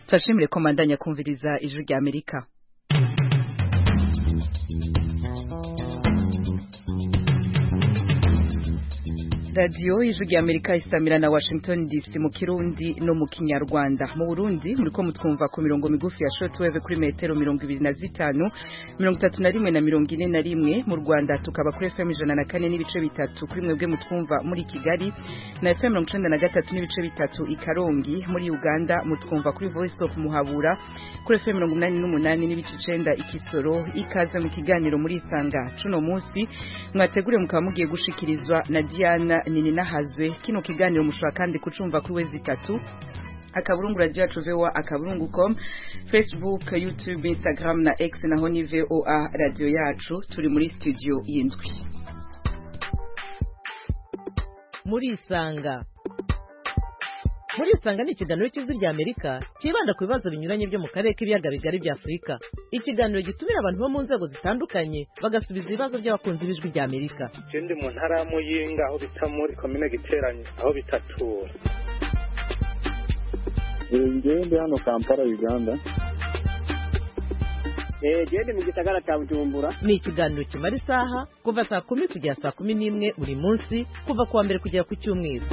Tashimire komandanya kumviriza ijwi rya Amerika. Radio ijwi rya Amerika isamira na Washington DC mu Kirundi no mu Kinyarwanda. Mu Burundi muriko mutwumva ku mirongo migufi ya shortwave kuri metero 25, 31 na 41. Mu Rwanda tukaba kuri FM 104 n'ibice bitatu kuri mwebwe mutwumva muri Kigali na FM 93 n'ibice bitatu i Karongi. Muri Uganda mutwumva kuri Voice of Muhabura kuri FM 88 n'ibice 9 i Kisoro. Ikaze mu kiganiro muri Isanga cuno munsi mwategure mukaba mugiye gushikirizwa na Diana nini nahazwe. Kino kiganiro mushobora kandi kucumva kuri wezi 3 akaburungu radio yacu VOA akaburungu.com, Facebook, YouTube, Instagram na X naho ni VOA radio yacu. Turi muri studio y'indwi. Muri Isanga ni ikiganiro cy'ijwi rya Amerika kibanda ku bibazo binyuranye byo mu karere k'ibiyaga bigari bya Afurika. Ikiganiro gitumira abantu bo mu nzego zitandukanye bagasubiza ibibazo by'abakunzi b'ijwi rya Amerika. Ndi mu ntara ya Muyinga aho bita muri komine Giteranye aho bitatura. Ndi hano Kampala Uganda. Ndi mu gisagara cya Bujumbura. Ni ikiganiro kimara isaha kuva saa 10 kugera saa 11 buri munsi kuva kuwa mbere kugera ku cyumweru.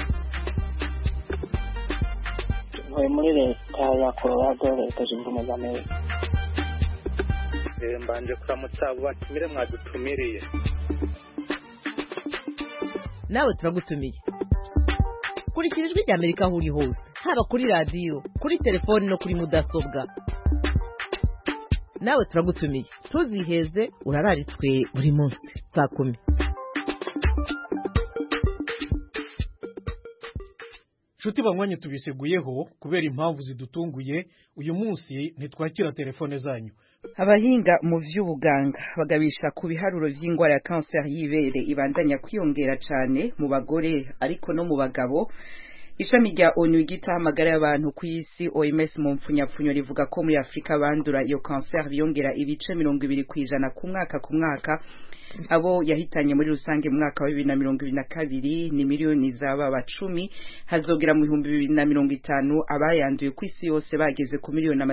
Muri leta ya Colorado leta zunze ubumwe za Amerika. Mbanje kuramutsa abo batumire mwadutumiriye. Nawe turagutumiye. Kurikira ijwi rya Amerika aho uri hose, haba kuri radio, kuri telefone no kuri mudasobwa. Nawe turagutumiye. Tuziheze urararitswe buri munsi saa 10. Shuti bamwanye tubiseguyeho kubera impamvu zidutunguye uyu munsi ntitwakira telefone zanyu. Abahinga mu vy'ubuganga bagabisha ku biharuro vy'ingwara ya cancer y'ibere ibandanya kwiyongera cyane mu bagore ariko no mu bagabo. Ishami rya ONU gita amagara y'abantu ku isi OMS mu mpfunyapfunyo rivuga ko muri Afrika bandura iyo cancer biyongera ibice 20% ku mwaka. Abo yahitanye muri rusange mu mwaka wa 2022 ni miliyoni zaba 10, hazogera mu 2050 abayanduye ku isi yose bageze ku miliyoni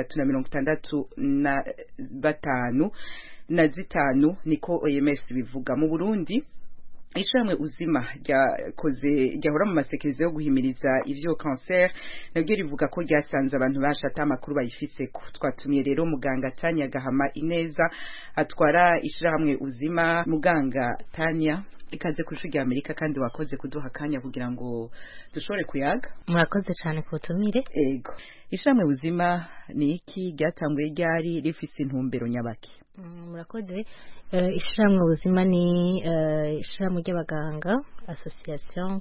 365 niko OMS bivuga. Mu Burundi ishamwe uzima ryahora mu masekeza yo guhimiriza ivyo cancer nabyo rivuga ko ryasanze abantu bashata amakuru bayifise ko. Twatumiye rero muganga Tanya Gahama Ineza atwara ishamwe uzima. Muganga Tanya, ikaze ku ijwi rya Amerika kandi wakoze kuduha kanya kugira ngo dushobore kuyaga. Murakoze cyane kutumire. Ego, ishamwe uzima ni iki, ryatanguye ryari, rifise intumbero nyabaki? Murakoze. Ishamwe ubuzima ni ishamwe ry'abaganga association.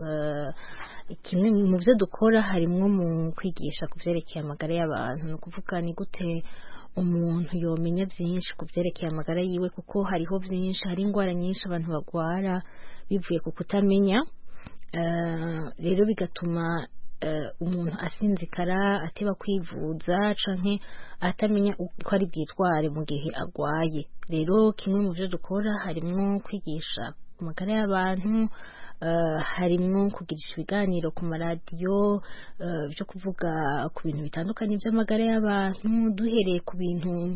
Kimwe mu byo dukora harimo mu kwigisha kuvyerekeye amagara y'abantu, no kuvuga ni gute umuntu yomenya byinshi kuvyerekeye amagara yiwe, kuko hariho byinshi, hari ingwara nyinshi abantu bagwara bivuye ku kutamenya. Rero bigatuma umuntu asinzikara, ateba kwivuza canke atamenya uko ari bwitware mu gihe agwaye. Rero kimwe mu byo dukora harimo kwigisha amagara y'abantu, harimo kugirisha ibiganiro ku maradiyo byo kuvuga ku bintu bitandukanye by'amagara y'abantu, duhereye ku bintu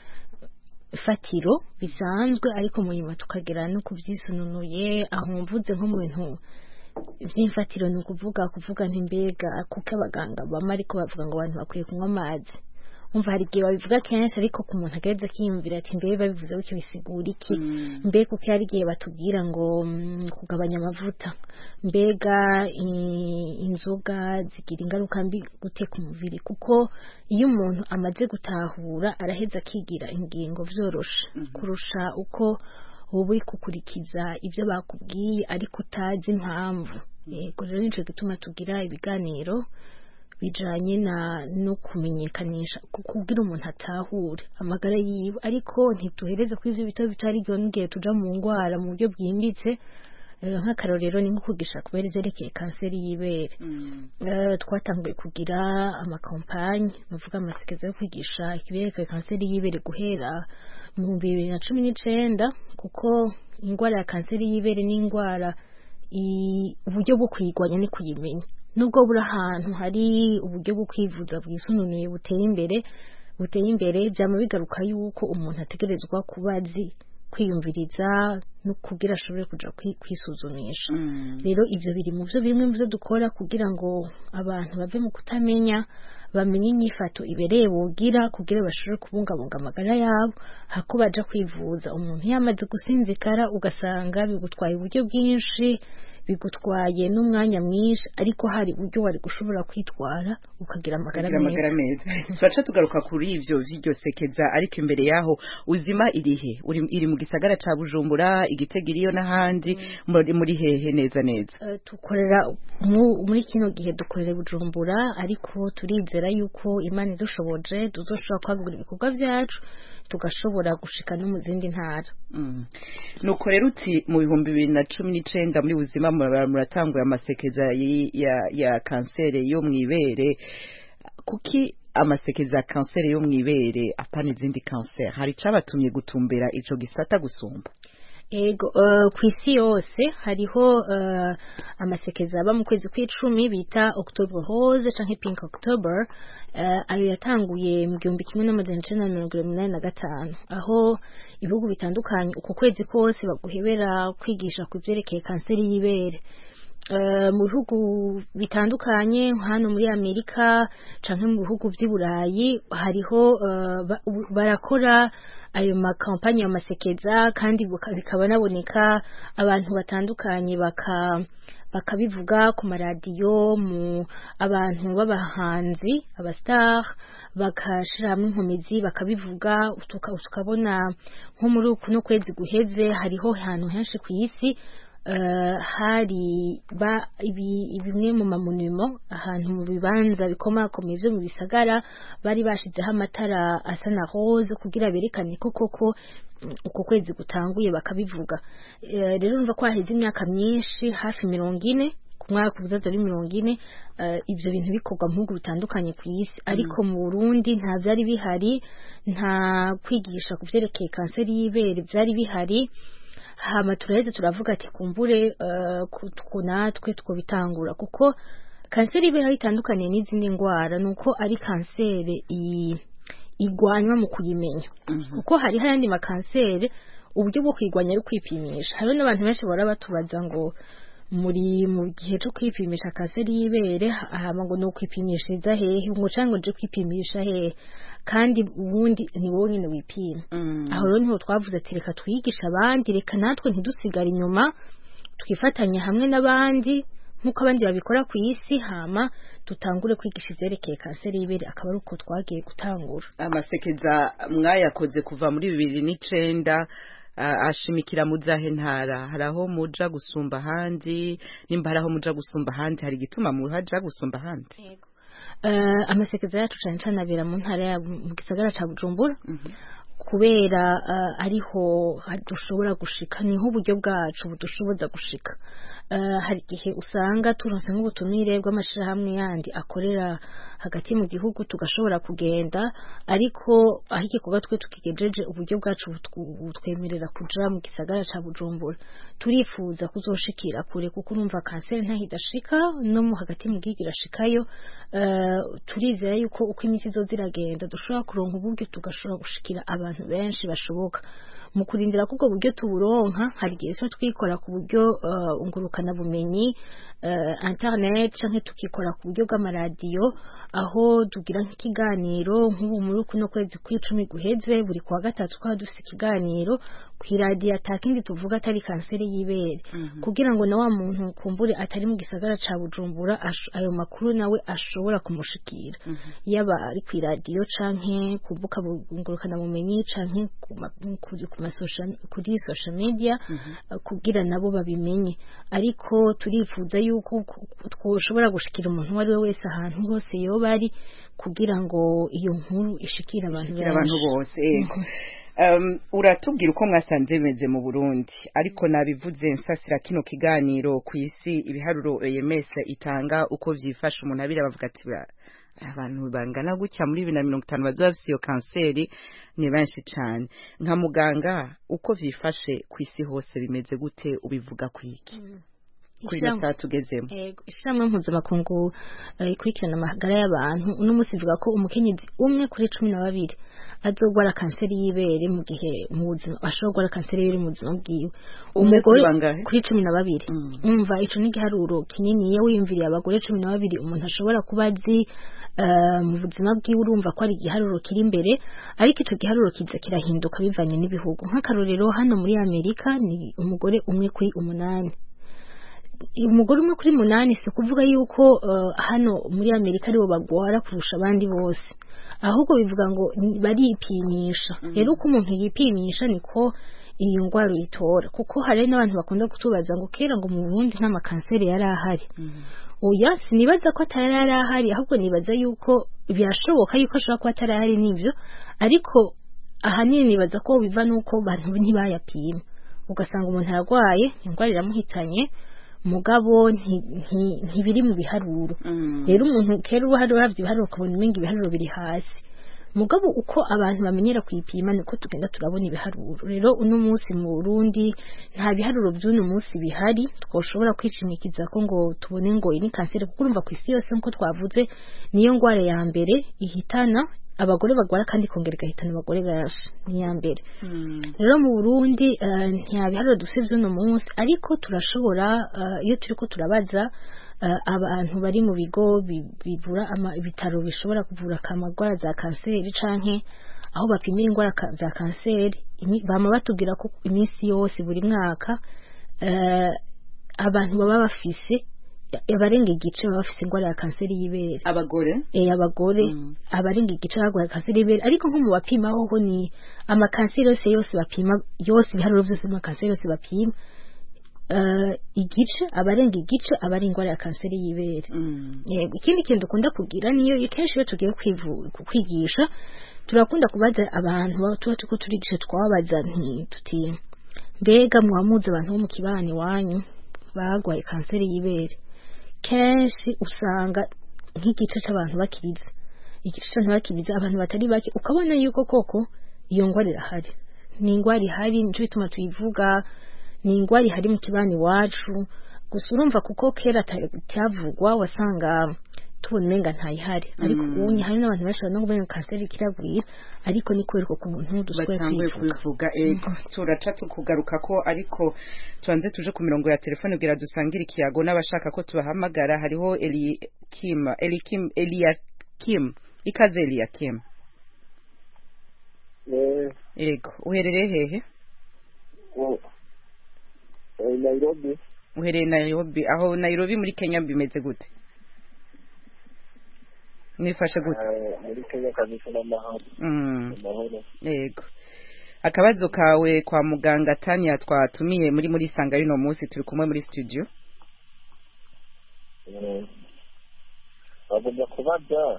fatiro bisanzwe ariko mu nyuma tukagera no kuvyisununuye. Aho mvuze nko mu bintu vy'imfatiro ni kuvuga ntimbega kuko abaganga bama ariko bavuga ngo abantu bakwiye kunywa amazi. Umva hari igihe babivuga kenshi ariko ku muntu ageze kiyumvira ati mbere babivuze uko bisigura iki, mbega kuko hari igihe batubwira ngo kugabanya amavuta, mbega inzoga zigira ingaruka mbi gute ku mubiri. Kuko iyo umuntu amaze gutahura araheza akigira ingingo vyorosha kurusha uko wowe kukurikiza ibyo bakubwiye ariko utazi impamvu. Yego, rero nico gituma tugira ibiganiro bijanye no kumenyekanisha kugira umuntu atahure amagara yiwe, ariko ntituhereze kuri ivyo bitabo bitari ryo ngiye tuja mu ngwara mu buryo bwimbitse. Nk'akarorero ni nko kugisha kubera izerekeye kanseri y'ibere. Twatanguye kugira amakampanye bavuga amasekeza yo kwigisha ikiberekeye kanseri y'ibere guhera mu 2019, kuko ingwara ya kanseri y'ibere ni ingwara uburyo bwo kuyigwanya ni kuyimenya. nubwo buri ahantu hari uburyo bwo kwivuza bwisununuye buteye imbere byama bigaruka yuko umuntu ategerezwa kuba azi kwiyumviriza no kugira ashobore kuja kwisuzumisha rero ivyo biri mu byo bimwe mu byo dukora kugira ngo abantu bave mu kutamenya bamenye inyifato ibereye bogira kugira bashobore kubungabunga amagara yabo hako baja kwivuza umuntu yamaze gusinzikara ugasanga bigutwaye uburyo bwinshi bigutwaye n'umwanya mwinshi ariko hari uburyo wari gushobora kwitwara ukagira amagara meza turaca tugaruka kuri ivyo vy'iryo sekeza ariko imbere yaho uzima irihe iri mu gisagara ca Bujumbura Igitega iriyo n'ahandi muri hehe neza tukorera muri kino gihe dukorera Bujumbura ariko turizera yuko Imana idushoboje tuzoshobora kwagura ibikorwa vyacu tugashobora gushika no mu zindi ntara nuko rero uti mu 2019 muri buzima muratanguye amasekeza ya kansere yo mwibere kuki amasekeza ya kansere yo mwibere apana izindi kansere hari cabatumye gutumbera ico gisata gusumba ego kwisi yose hariho amasekeza aba mu kwezi kw'icumi bita October Rose canke Pink October ayo yatanguye mu 1985 aho ibihugu bitandukanye uko kwezi kose baguhebera kwigisha ku byerekeye kanseri y'ibere mu bihugu bitandukanye hano muri Amerika canke mu bihugu by'i Burayi hariho barakora ayo makampanye y'amasekeza kandi bikaba naboneka abantu batandukanye bakabivuga ku maradiyo mu abantu b'abahanzi abastar bakashira hamwe inkomezi bakabivuga tukabona nko muri kuno kwezi guheze hariho ahantu henshi ku isi hari bimwe mu mamonimo ahantu mu bibanza bikomakomeye byo mu bisagara bari bashizeho amatara asa na rose kugira berekane ko koko uko kwezi gutanguye bakabivuga rero numva ko haheze imyaka myinshi hafi 40 ku mwaka uzaza ari 40 ibyo bintu bikorwa mu bihugu bitandukanye ku isi ariko mu Burundi nta byari bihari nta kwigisha ku byerekeye kanseri y'ibere byari bihari hama turaheze turavuga ati kumbure natwe bitangura kuko kanseri y'ibere itandukanye n'izindi ndwara nuko ari kanseri igwanywa mu kuyimenya kuko hari hayandi makanseri uburyo bwo kwigwanya ari kwipimisha hari n'abantu benshi bara batubaza ngo muri mu gihe cyo kwipimisha kanseri y'ibere ahama ngo no kwipimishiriza hehe ngo cango je kwipimisha hehe kandi ubundi ni wowe nyine wipima aho rero niho twavuze ati reka twigisha abandi reka natwe ntidusigare inyuma twifatanya hamwe n'abandi nkuko abandi babikora ku isi hama tutangure kwigisha ivyerekeye kanseri y'ibere akaba ari uko twagiye gutangura amasekeza mwayakoze kuva muri 2009 ashimikira muzahe ntara haraho muja gusumba handi nimba haraho muja gusumba handi hari gituma muhaja gusumba handi amasekeza yacu cyane cyane abera mu ntara mu gisagara ca Bujumbura kubera ariho dushobora gushika niho uburyo bwacu budushoboza gushika hari igihe usanga turonse nk'ubutumire bw'amashirahamwe yandi akorera hagati mu gihugu tugashobora kugenda ariko aho igikorwa twe tukigejeje uburyo bwacu butwemerera kuja mu gisagara ca Bujumbura turifuza kuzoshikira kure kuko urumva kanseri ntahidashika no mu hagati mu gihugu irashikayo turizera yuko uko imiti izoziragenda dushobora kuronka uburyo tugashobora gushikira abantu benshi bashoboka mu kurindira kubwo buryo tuburonka hari igihe twikora ku buryo ngurukana bumenyi internet canke tukikora ku buryo bw'amaradiyo aho tugira nk'ikiganiro nk'ubu muri kuno kwezi kw'icumi guheze buri kwa gatatu kwa dufite ikiganiro kw'iradiyo atakindi tuvuga atari kanseri y'ibere kugira ngo na wa muntu kumbure atari mu gisagara ca Bujumbura ayo makuru nawe ashobora kumushikira yaba ari kw'iradiyo canke kumbuka ngurukana bumenyi canke kuri social media kugira nabo babimenye ariko turifuza yuko twoshobora gushikira umuntu wari we wese ahantu hose yoba ari kugira ngo iyo nkuru ishikira abantu bose uratubwira uko mwasanze bimeze mu Burundi ariko nabivuze nsasira kino kiganiro ku isi ibiharuro OMS itanga uko vyifasha umuntu abira bavuga ati abantu bangana gutya muri 2050 bazafise iyo kanseri ni benshi cyane nka muganga uko vyifashe ku isi hose bimeze gute ubivuga kwiki kuri na saa tugezemo. Ishyirahamwe mpuzamakungu ikurikirana amagara y'abantu uno munsi ivuga ko umukenyezi umwe kuri 12 azogwara kanseri y'ibere mu gihe mu buzima ashobora gukora kanseri y'ibere mu buzima bwiwe. Umugore kuri 12 umva ico ni giharuro kinini iyo wiyumviriye abagore 12 umuntu ashobora kuba azi mu buzima bwiwe urumva ko ari igiharuro kiri imbere, ariko ico giharuro kiza kirahinduka bivanye n'ibihugu. Nk'akarorero hano muri Amerika ni umugore umwe kuri 8. Umugore umwe kuri 8 si kuvuga yuko hano muri Amerika aribo bagwara kurusha abandi bose, ahubwo bivuga ngo baripimisha. Rero uko umuntu yipimisha niko iyi ngwara itora, kuko hari n'abantu bakunda kutubaza ngo kera ngo mu Burundi nta makanseri yari ahari. Oya, sinibaza ko atari ahari, ahubwo nibaza yuko byashoboka yuko ashobora kuba atari ahari n'ivyo, ariko ahanini nibaza ko biva nuko abantu ntibayapima, ugasanga umuntu aragwaye ingwara iramuhitanye mugabo ntibiri mu biharuro. Rero umuntu kera uhavye ibiharuro ukabona umenga ibiharuro biri hasi, mugabo uko abantu bamenyera kuyipima niko tugenda turabona ibiharuro. Rero uno munsi mu Burundi nta biharuro by'uno munsi bihari twoshobora kwishimikiza ko ngo tubone ngo ini kanseri, kuko urumva ku isi yose nko twavuze niyo ngwara ya mbere ihitana abagore bagwara kandi kongera igahitana abagore benshi ni ya mbere. Rero mu Burundi nta biharuro dufite uno munsi, ariko turashobora iyo turiko turabaza abantu bari mu bigo bivura ibitaro bishobora kuvura kamagwara za kanseri canke aho bapimira ingwara za kanseri, bama batubwira ko iminsi yose buri mwaka abantu baba bafise abarenga igice baba bafise ingwara ya kanseri y'ibere. Abagore abarenga igice bagwara kanseri y'ibere, ariko nko mu bapima ho ni amakanseri yose bapima yose, ibiharuro byose mu kanseri yose bapima igice abarenga igice abari ingwara ya kanseri y'ibere. Ikindi kintu dukunda kugira niyo kenshi iyo tugiye kwigisha turakunda kubaza abantu tuba tuko turigisha twabaza tuti mbega mwamuze abantu bo mu kibani wanyu bagwaye kanseri y'ibere. Kenshi usanga nk'igice c'abantu bakiriza, igice c'abantu bakiriza abantu batari bake, ukabona yuko koko iyo ngwara irahari, ni ingwara ihari, nico bituma tuyivuga, ni ingwara ihari mu kibani wacu. Gusa urumva kuko kera cyavugwa wasanga tubona umenga ntayihari, ariko ubu hari n'abantu bashobora no kumenya kanseri kiragwira, ariko ni kubera ko umuntu dushoboye kwivuga. Turaca tukugaruka ko, ariko tuanze tuje ku mirongo ya telefone kugira dusangire ikiyago n'abashaka ko tubahamagara. Hariho Eliakim ikaze Eliakim. Ego, uherereye hehe? Nairobi. Uherereye Nairobi. Aho Nairobi muri Kenya bimeze gute? Nifashe gute? Muri Kenya kabisa n'amahoro. Yego. Akabazo kawe kwa muganga Tania twatumiye muri sanga y'uno munsi turi kumwe muri studio. Bagomba kubaza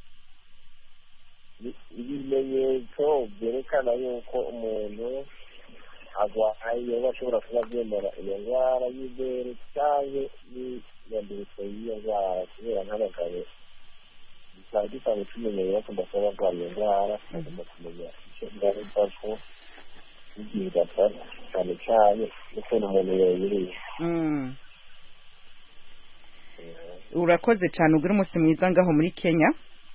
ibimenyetso byerekana yuko umuntu agwaye bashobora kuba byemera iyo ndwara y'ibere cyangwa n'iyandurutse y'iyo ndwara, kubera nk'abagabo bisaba gisanzwe tumenyereye ko ndasaba barwaye iyo ndwara, bagomba kumenya icyo ngaruka ko igihe gafata cyane cyane n'ukuntu umuntu yayiriye. Urakoze cyane, ugira umunsi mwiza ngaho muri Kenya.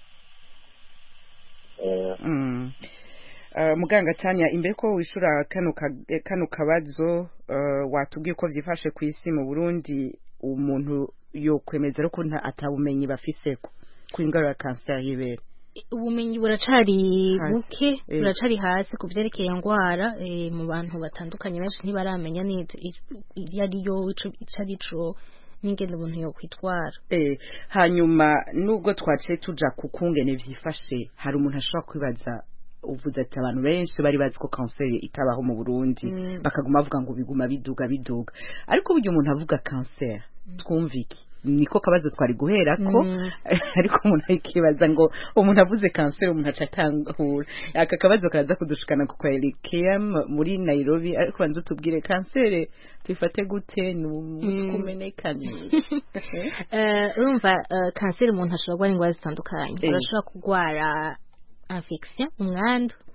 Muganga Tania, imbere ko wishura kano kabazo watubwiye ko vyifashe ku isi mu Burundi, umuntu yo kwemeza ko atabumenyi bafise ku ingwara ya kanseri y'ibere. Ubumenyi buracari buke, buracari hasi ku vyerekeye ingwara mu bantu batandukanye, benshi ntibaramenya neza iyo icarico n'ingene umuntu yo kwitwara. Hanyuma nubwo twaciye tuja ku kungene vyifashe, hari umuntu ashobora kwibaza, uvuze ati abantu benshi bari bazi ko kanseri itabaho mu Burundi, bakaguma bavuga ngo biguma biduga, ariko buryo umuntu avuga kanseri twumva iki? Niko kabazo twari guhera ko ariko umuntu akibaza ngo umuntu avuze kanseri umuntu acatangura. Aka kabazo kaza kudushikana ku kwa Eliakim muri Nairobi, ariko banze tubwire kanseri twifate gute nukumenekanye. Urumva kanseri umuntu ashobora kugwara ingwara zitandukanye. Arashobora kugwara infection, umwandu,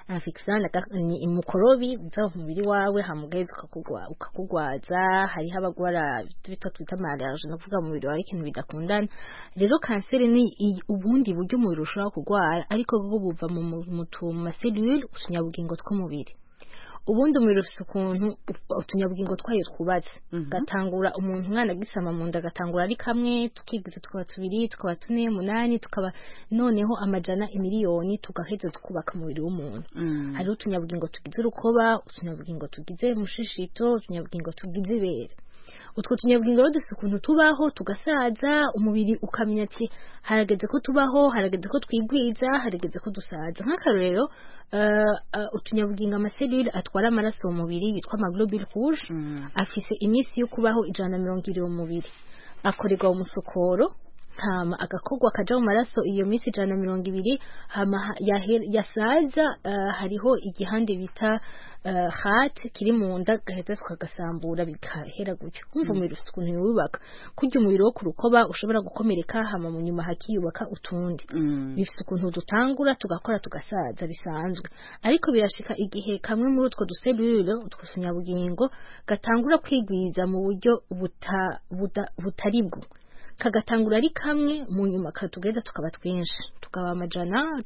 infection ni mukorobi biza mu mubiri wawe hamugeze ukakugwaza hari habagwara twita malaria no kuvuga mu mubiri wawe ikintu bidakundana rero kanseri ni ubundi buryo umubiri ushobora kugwara ariko bwo buva mu tumaselule utunyabugingo tw'umubiri ubundi umubiri ufite ukuntu utunyabugingo twayo twubatse gatangura umuntu umwana gisama mu nda gatangura ari kamwe tukigwiza tukaba tubiri tukaba tune munani tukaba noneho amajana imiliyoni tugaheza tukubaka umubiri w'umuntu hari utunyabugingo tugize urukoba utunyabugingo tugize mushishito utunyabugingo tugize ibere utwo tunyabugingo rero dufite ukuntu tubaho tugasaza umubiri ukamenya ati harageze ko tubaho harageze ko twigwiza harageze ko dusaza nk'akarorero utunyabugingo amaselule atwara amaraso mu mubiri yitwa amaglobule rouge afise iminsi yo kubaho 120 mu mubiri akorerwa umusokoro hama agakogwa kaja mu maraso iyo minsi 120 hama yasaza hariho igihande bita heart kiri mu nda gaheza tukagasambura bikahera gutyo kumva umubiri ufite ukuntu yubaka kurya umubiri wo kurukoba ushobora gukomereka hama mu nyuma hakiyubaka utundi bifite ukuntu dutangura tugakora tugasaza bisanzwe ariko birashika igihe kamwe muri utwo duselule utwo tunyabugingo gatangura kwigwiza mu buryo butari bwo kagatangura ari kamwe mu nyuma katugeza tukaba twinshi tukaba amajana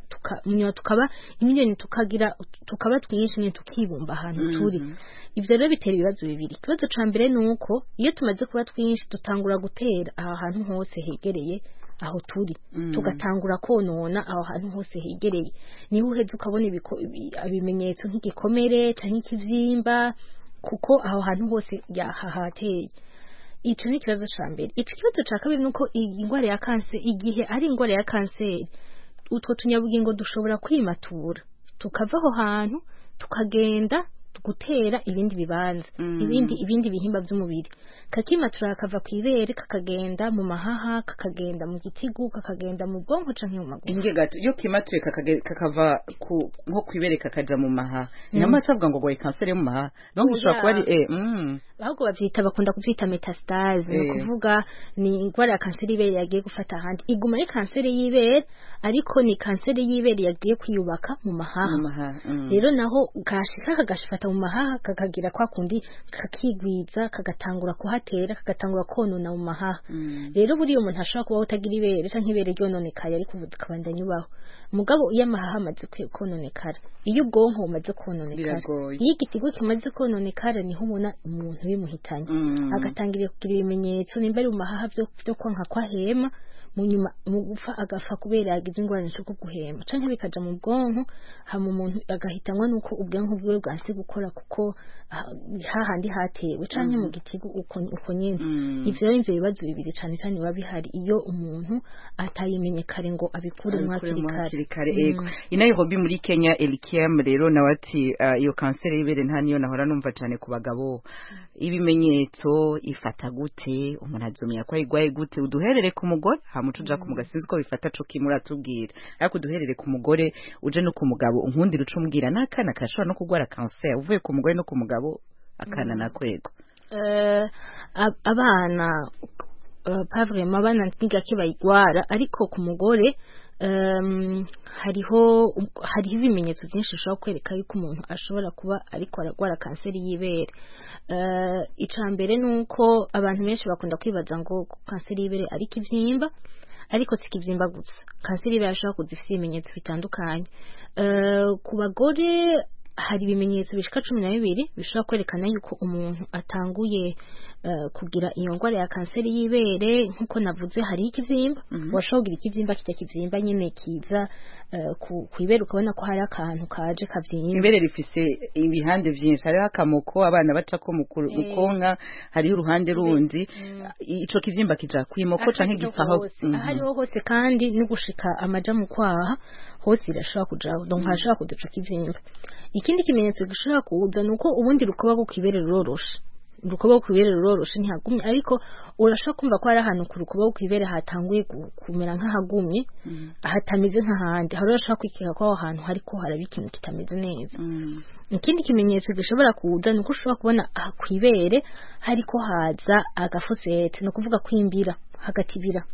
tukaba imiliyoni tukaba twinshi ne tukibumba ahantu turi ivyo rero bitera ibibazo bibiri ikibazo ca mbere nuko iyo tumaze kuba twinshi dutangura gutera aha hantu hose hegereye aho turi tugatangura konona aho hantu hose hegereye niho uheze ukabona ibimenyetso nk'igikomere canke ikivyimba kuko aho hantu hose yahahateye ico ni kibazo ca mbere ico kibazo ca kabiri nuko ingwara ya kanseri igihe ari ingwara ya kanseri utwo tunyabugingo dushobora kwimatura tukava aho hantu tukagenda gutera ibindi bibanza ibindi bihimba by'umubiri kakimatura kava kwibere kakagenda mu mahaha kakagenda mu gitigu kakagenda mu bwonko canke mu maguru ingegato yo kimatuye kakava nko kwibere kakaja mu mahaha nyamacavuga ngo boye kanseri yo mu mahaha no gushobora kuba ari ahubwo bakunda kuvyita metastase no kuvuga ni ingwara ya kanseri y'ibere yagiye gufata ahandi iguma ari kanseri y'ibere ariko ni kanseri y'ibere yagiye kwiyubaka mu mahaha rero naho kashika kagashifata mu mahaha kakagira kwa kundi kakigwiza kagatangura kuhatera kagatangura konona mu mahaha rero buri umuntu ashobora kuba utagira ibere canke ibere ryononekaye ariko kabandanya ubaho mugabo iyo amahaha amaze kononekara iyo ubwonko bumaze kononekara iyo igitigo kimaze kononekara niho umuntu bimuhitanye agatangira kugira ibimenyetso nimba ari mu mahaha byo kwanka kwa hema munyuma mu gupfa agafa kubera yagize ingorane cyo guhema canke bikaja mu bwonko hama umuntu agahitanwa nuko ubwonko bwe bwanse gukora kuko hahandi hatewe canke mu gitigo uko nyene ivyo rero ivyo bibazo bibiri cane cane biba bihari iyo umuntu atayimenye kare ngo abikure mwakiri kare Nairobi muri Kenya Elikiam rero nawati iyo kanseri y'ibere nta niyo nahora numva cane ku bagabo ibimenyetso ifata gute umuntu azumya ko igwaye gute uduherere ku mugore hamutuja ku mugasinzi ko bifata cyo kimura tubwira ariko duherere ku mugore uje no ku mugabo unkundira ucumbwira nakana kashobora no kugwara kanseri uvuye ku mugore no ku mugabo akana nakwego abana vraiment abana ntigake bayigwara ariko ku mugore hariho ibimenyetso byinshi ushobora kwereka yuko umuntu ashobora kuba ariko aragwara kanseri y'ibere icambere nuko abantu benshi bakunda kwibaza ngo kanseri y'ibere ari kivyimba ariko sikivyimba gusa kanseri y'ibere ashobora kuzifite ibimenyetso bitandukanye ku bagore hari ibimenyetso bishika 12 bishobora kwerekana yuko umuntu atanguye kugira iyo ngwara ya kanseri y'ibere nkuko navuze hari ikivyimba washobora kugira ikivyimba kivyimba nyene kiza kwibere ukabona ko hari akantu kaje kavyimba imbere rifise ibihande vyinshi hariho akamoko abana baca ko mukonka hariho uruhande rundi ico kivyimba kija kwimoko canke gifaho hariho hose kandi no gushika amaja mu kwaha hose irashobora kujaho donc hashobora kuduca kivyimba ikindi kimenyetso gishobora kuza nuko ubundi rukoba bwo kwibere ruroroshe urukoba kwibere ruroroshe ntihagumye ariko urashaka kumva ko hari ahantu ku rukoba kwibere hatanguye kumera nk'ahagumye hatameze nk'ahandi hari urashaka kwikeka ko aho hantu hariko haraba ikintu kitameze neza ikindi kimenyetso gishobora kuza nuko ushobora kubona kwibere hariko haza agafosete no kuvuga kwimbira hagati bira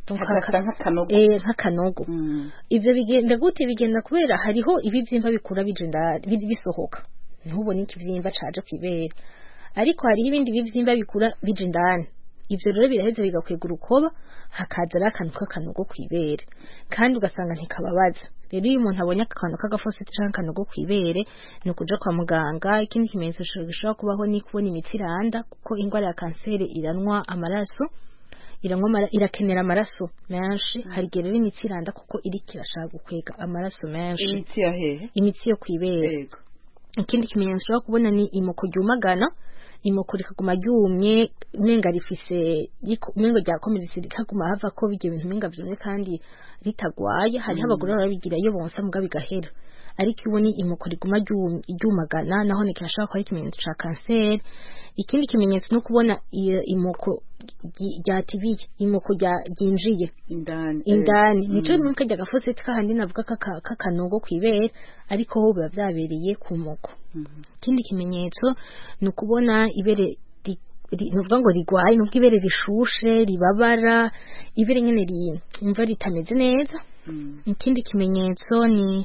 nk'akanogo ivyo bigenda gute bigenda kubera hariho ibivyimba bikura bisohoka ntubone ikivyimba caje kwibere ariko hariho ibindi bivyimba bikura bije indani ivyo rero biraheze bigakwega urukoba hakaza akantu k'akanogo kwibere kandi ugasanga ntikababaza rero iyo umuntu abonye akantu k'agafosite canke akanogo kwibere ni ukuja kwa muganga ikindi kimenyetso gishobora kubaho ni kubona imitsi iranda kuko ingwara ya kanseri iranwa amaraso irakenera amaraso menshi hari rero imitsi iranda kuko iriko irashaka gukwega amaraso menshi imitsi ya hehe imitsi yo kwibere ikindi kimenyetso ushobora kubona ni imoko ryumagana imoko rikaguma ryumye menga rifise mengo ryakomeretse rikaguma hava ko bije ibintu menga vyumye kandi ritagwaye hari abagore barabigira iyo bonsa muga bigahera ariko iboni imoko riguma ryumagana naho ni kirashaka ko ari ikimenyetso ca kanseri ikindi kimenyetso no kubona imoko ryatibiye imoko ryinjiye indani nico nuko rya gafosete kandi navuga kakanogo kwibere ariko ho biba vyabereye ku moko ikindi kimenyetso no kubona ibere nuvuga ngo rigwaye nubwo ibere rishushe ribabara ibere nyene imva ritameze neza ikindi kimenyetso ni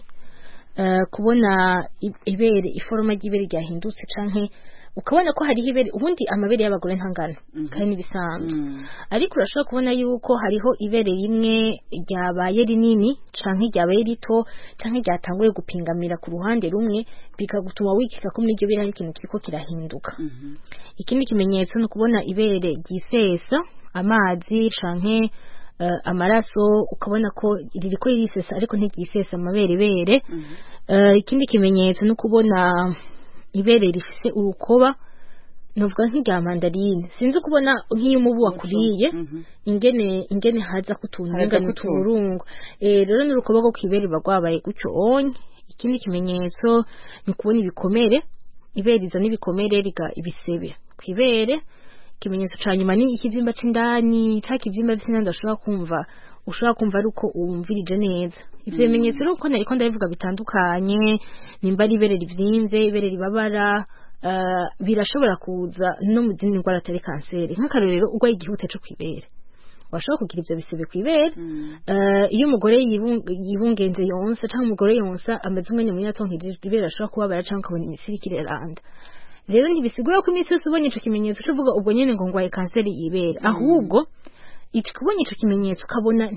kubona ibere iforoma ry'ibere ryahindutse canke ukabona ko hari ibere ubundi amabere y'abagore ntangana kandi nibisanzwe ariko urashobora kubona yuko hariho ibere rimwe ryabaye rinini canke ryabaye rito canke ryatanguye gupingamira ku ruhande rumwe bikagutuma wikika ko muri iryo bere hari ikintu kiriko kirahinduka ikindi kimenyetso ni ukubona ibere ryisesa amazi canke amaraso ukabona ko ririko ririsesa ariko ntiryisesa amabere ikindi kimenyetso no kubona ibere rifise urukoba novuga nk'irya mandarine sinzi kubona nk'iyo umubu wakuriye ingene haza kutunga n'uturungu rero n'urukoba rwo kwibere bagwabaye gucyo onye ikindi kimenyetso ni kubona ibikomere ibere riza n'ibikomere riga ibisebe kwibere kimenyetso ca nyuma ni ikivyimba c'indani caka ivyimba vy'indani ushobora kumva ari uko wumvirije neza ivyo bimenyetso rero uko nariko ndabivuga bitandukanye nimba ari ibere rivyimvye ibere ribabara birashobora kuza no mu zindi ndwara atari kanseri nk'akarorero urwaye igihute co kwibere washobora kugira ivyo bisebe kwibere iyo umugore yibungenze yonsa canke umugore yonsa amaze umwanya munini atonkirije ibere ashobora kubabara canke ukabona imitsi iriko iraranda rero ntibisigura ko iminsi yose ubonye ico kimenyetso uvuga ubwo nyene ngo ngwaye kanseri y'ibere ahubwo ikubonye ico kimenyetso ukabona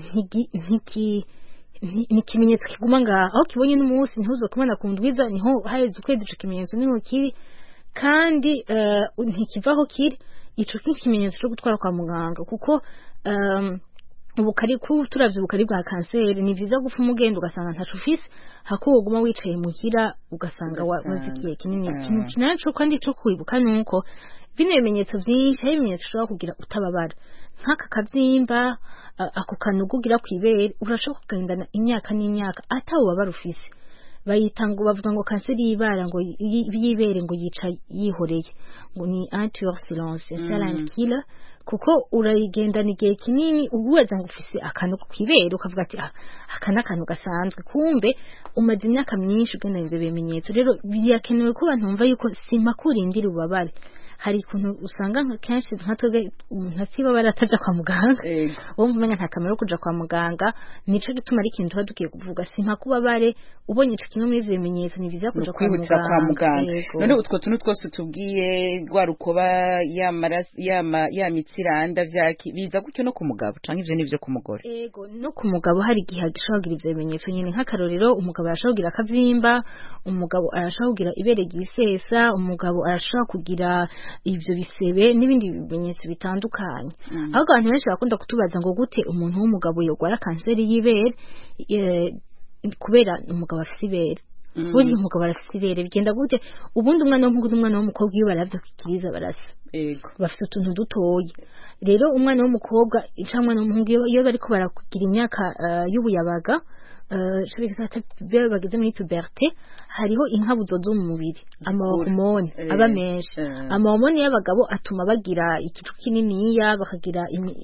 ni kimenyetso kiguma ngaho aho kibonye n'umunsi ntuzo kumana ku ndwiza niho haheze ukwezi ico kimenyetso niho kiri kandi ntikivaho kiri ico kimenyetso cyo gutwara kwa muganga kuko ubukari turavye ubukari bwa kanseri ni vyiza gufa umugenda ugasanga ntaco ufise hako uguma wicaye muhira ugasanga wazikiye kinini naco kandi cyo kwibuka nuko bino bimenyetso vyinshi hari ibimenyetso ushobora kugira utababara nk'aka kavyimba ako kanugu ugira kwibere urashobora kugendana imyaka n'imyaka atawubabara ufise bayitanga bavuga ngo kanseri y'ibara ngo yibere ngo yica yihoreye ngo ni anti-hors silence silent killer kuko urayigendana igihe kinini ubuweza ngo ufise akantu kwibere ukavuga ati aka n'akantu gasanzwe kumbe umaze imyaka myinshi ugenda ivyo bimenyetso rero birakenewe ko abantu bumva yuko simakurindira ubabare hari kuntu usanga kenshi nkatwe umuntu atiba barataja kwa muganga wumva umenya nta kamaro kuja kwa muganga nico gituma ari ikintu dukiye kuvuga sinka kubabare ubonye ico kimwe muri ivyo bimenyetso ni vyiza kuja kwa muganga none utwo tuntu twose tubwiye rwa rukoba ya mitsiranda vyaki biza gutyo no ku mugabo canke ivyo nivyo ku mugore yego no ku mugabo hari igihe gishobora kugira ivyo bimenyetso nyene nk'akarorero umugabo arashobora kugira akavyimba umugabo arashobora kugira ibere ryisesa umugabo arashobora kugira ivyo bisebe n'ibindi bimenyetso bitandukanye aho abantu benshi bakunda kutubaza ngo gute umuntu w'umugabo yogwara kanseri y'ibere kubera umugabo afise ibere buri umugabo afise ibere bigenda gute ubundi umwana w'umukobwa iyo baravye kwikiriza barasa bafite utuntu dutoye rero umwana w'umukobwa cyangwa umwana w'umuhungu iyo bariko barakugira imyaka y'ubuyabaga bageze muri puberté hariho inkabuzo zo mu mubiri amahormone aba menshi amahormone y'abagabo atuma bagira ikicu kininiya bakagira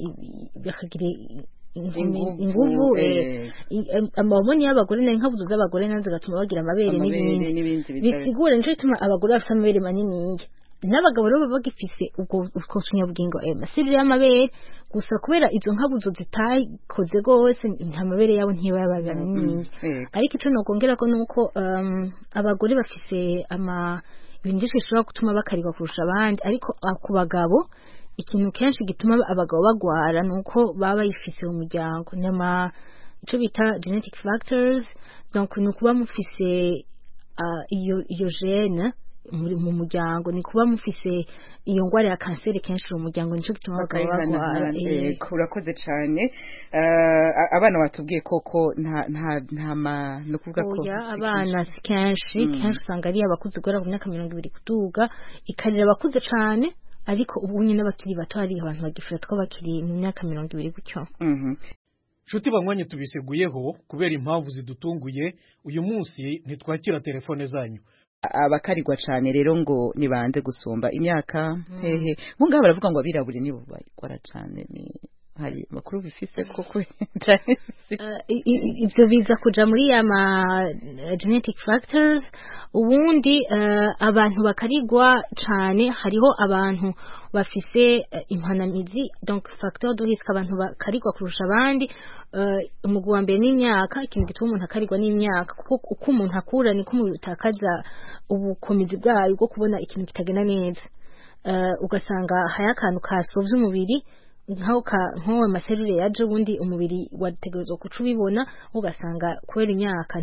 inguvu amahormone y'abagore n'inkabuzo z'abagore nazo gatuma bagira amabere n'ibindi bisigura nico bituma abagore bafite amabere maniniya n'abagabo rero bagifise ubwo tunyabugingo amasirire y'amabere gusa kubera izo nkabuzo zitakoze gose nta mabere yabo ntibaba banini ariko ico nokongera ko nuko abagore bafise ibintu bishobora gutuma bakarirwa kurusha abandi ariko ku bagabo ikintu kenshi gituma abagabo bagwara nuko baba bayifise mu muryango ico bita genetic factors donc nukuba mufise iyo gene mu muryango ni kuba mufise iyo ngwara ya kanseri kenshi mu muryango nico gituma abagabo bagwara urakoze cyane abana batubwiye koko no kuvuga ko abana si kenshi usanga ari abakuze guhera ku myaka 20 kuduga ikarira abakuze cyane ariko ubu nyine n'abakiri bato hari abantu bagifira two bakiri mu myaka 20 gutyo Nshuti banywanyi tubiseguyeho kubera impamvu zidutunguye uyu munsi ntitwakira telefone zanyu abakarirwa cyane rero ngo nibanze gusumba imyaka hehe nk'ngaho baravuga ngo abirabure nibo bakora cyane ni hari makuru bifise koko ibyo biza kuja muri genetic factors ubundi abantu bakarigwa cyane hariho abantu bafise impanamizi donc facteur de risque abantu bakarigwa kurusha abandi umugwi wa mbere n'imyaka ikintu gituma umuntu akarigwa n'imyaka kuko uko umuntu akura niko umubiri utakaza ubukomezi bwayo bwo kubona ikintu kitagenda neza ugasanga hari akantu kasovye umubiri nko amaserure yaje ubundi umubiri wategerezwa kuca ubibona ugasanga kubera imyaka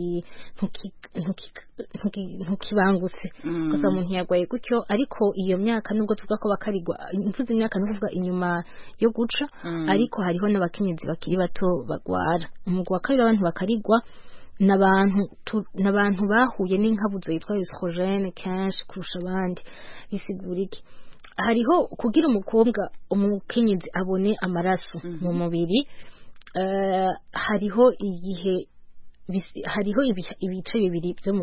ntukibangutse gusa umuntu yagwaye gutyo ariko iyo myaka nubwo tuvuga ko bakarigwa imvuze imyaka no kuvuga inyuma yo guca ariko hariho n'abakenyezi bakiri bato bagwara umugwa wa kabiri abantu bakarigwa n'abantu bahuye n'inkabuzo yitwa estrogene kenshi kurusha abandi bisigura iki hariho kugira umukobwa umukenyezi abone amaraso mu mubiri hariho ibice bibiri byo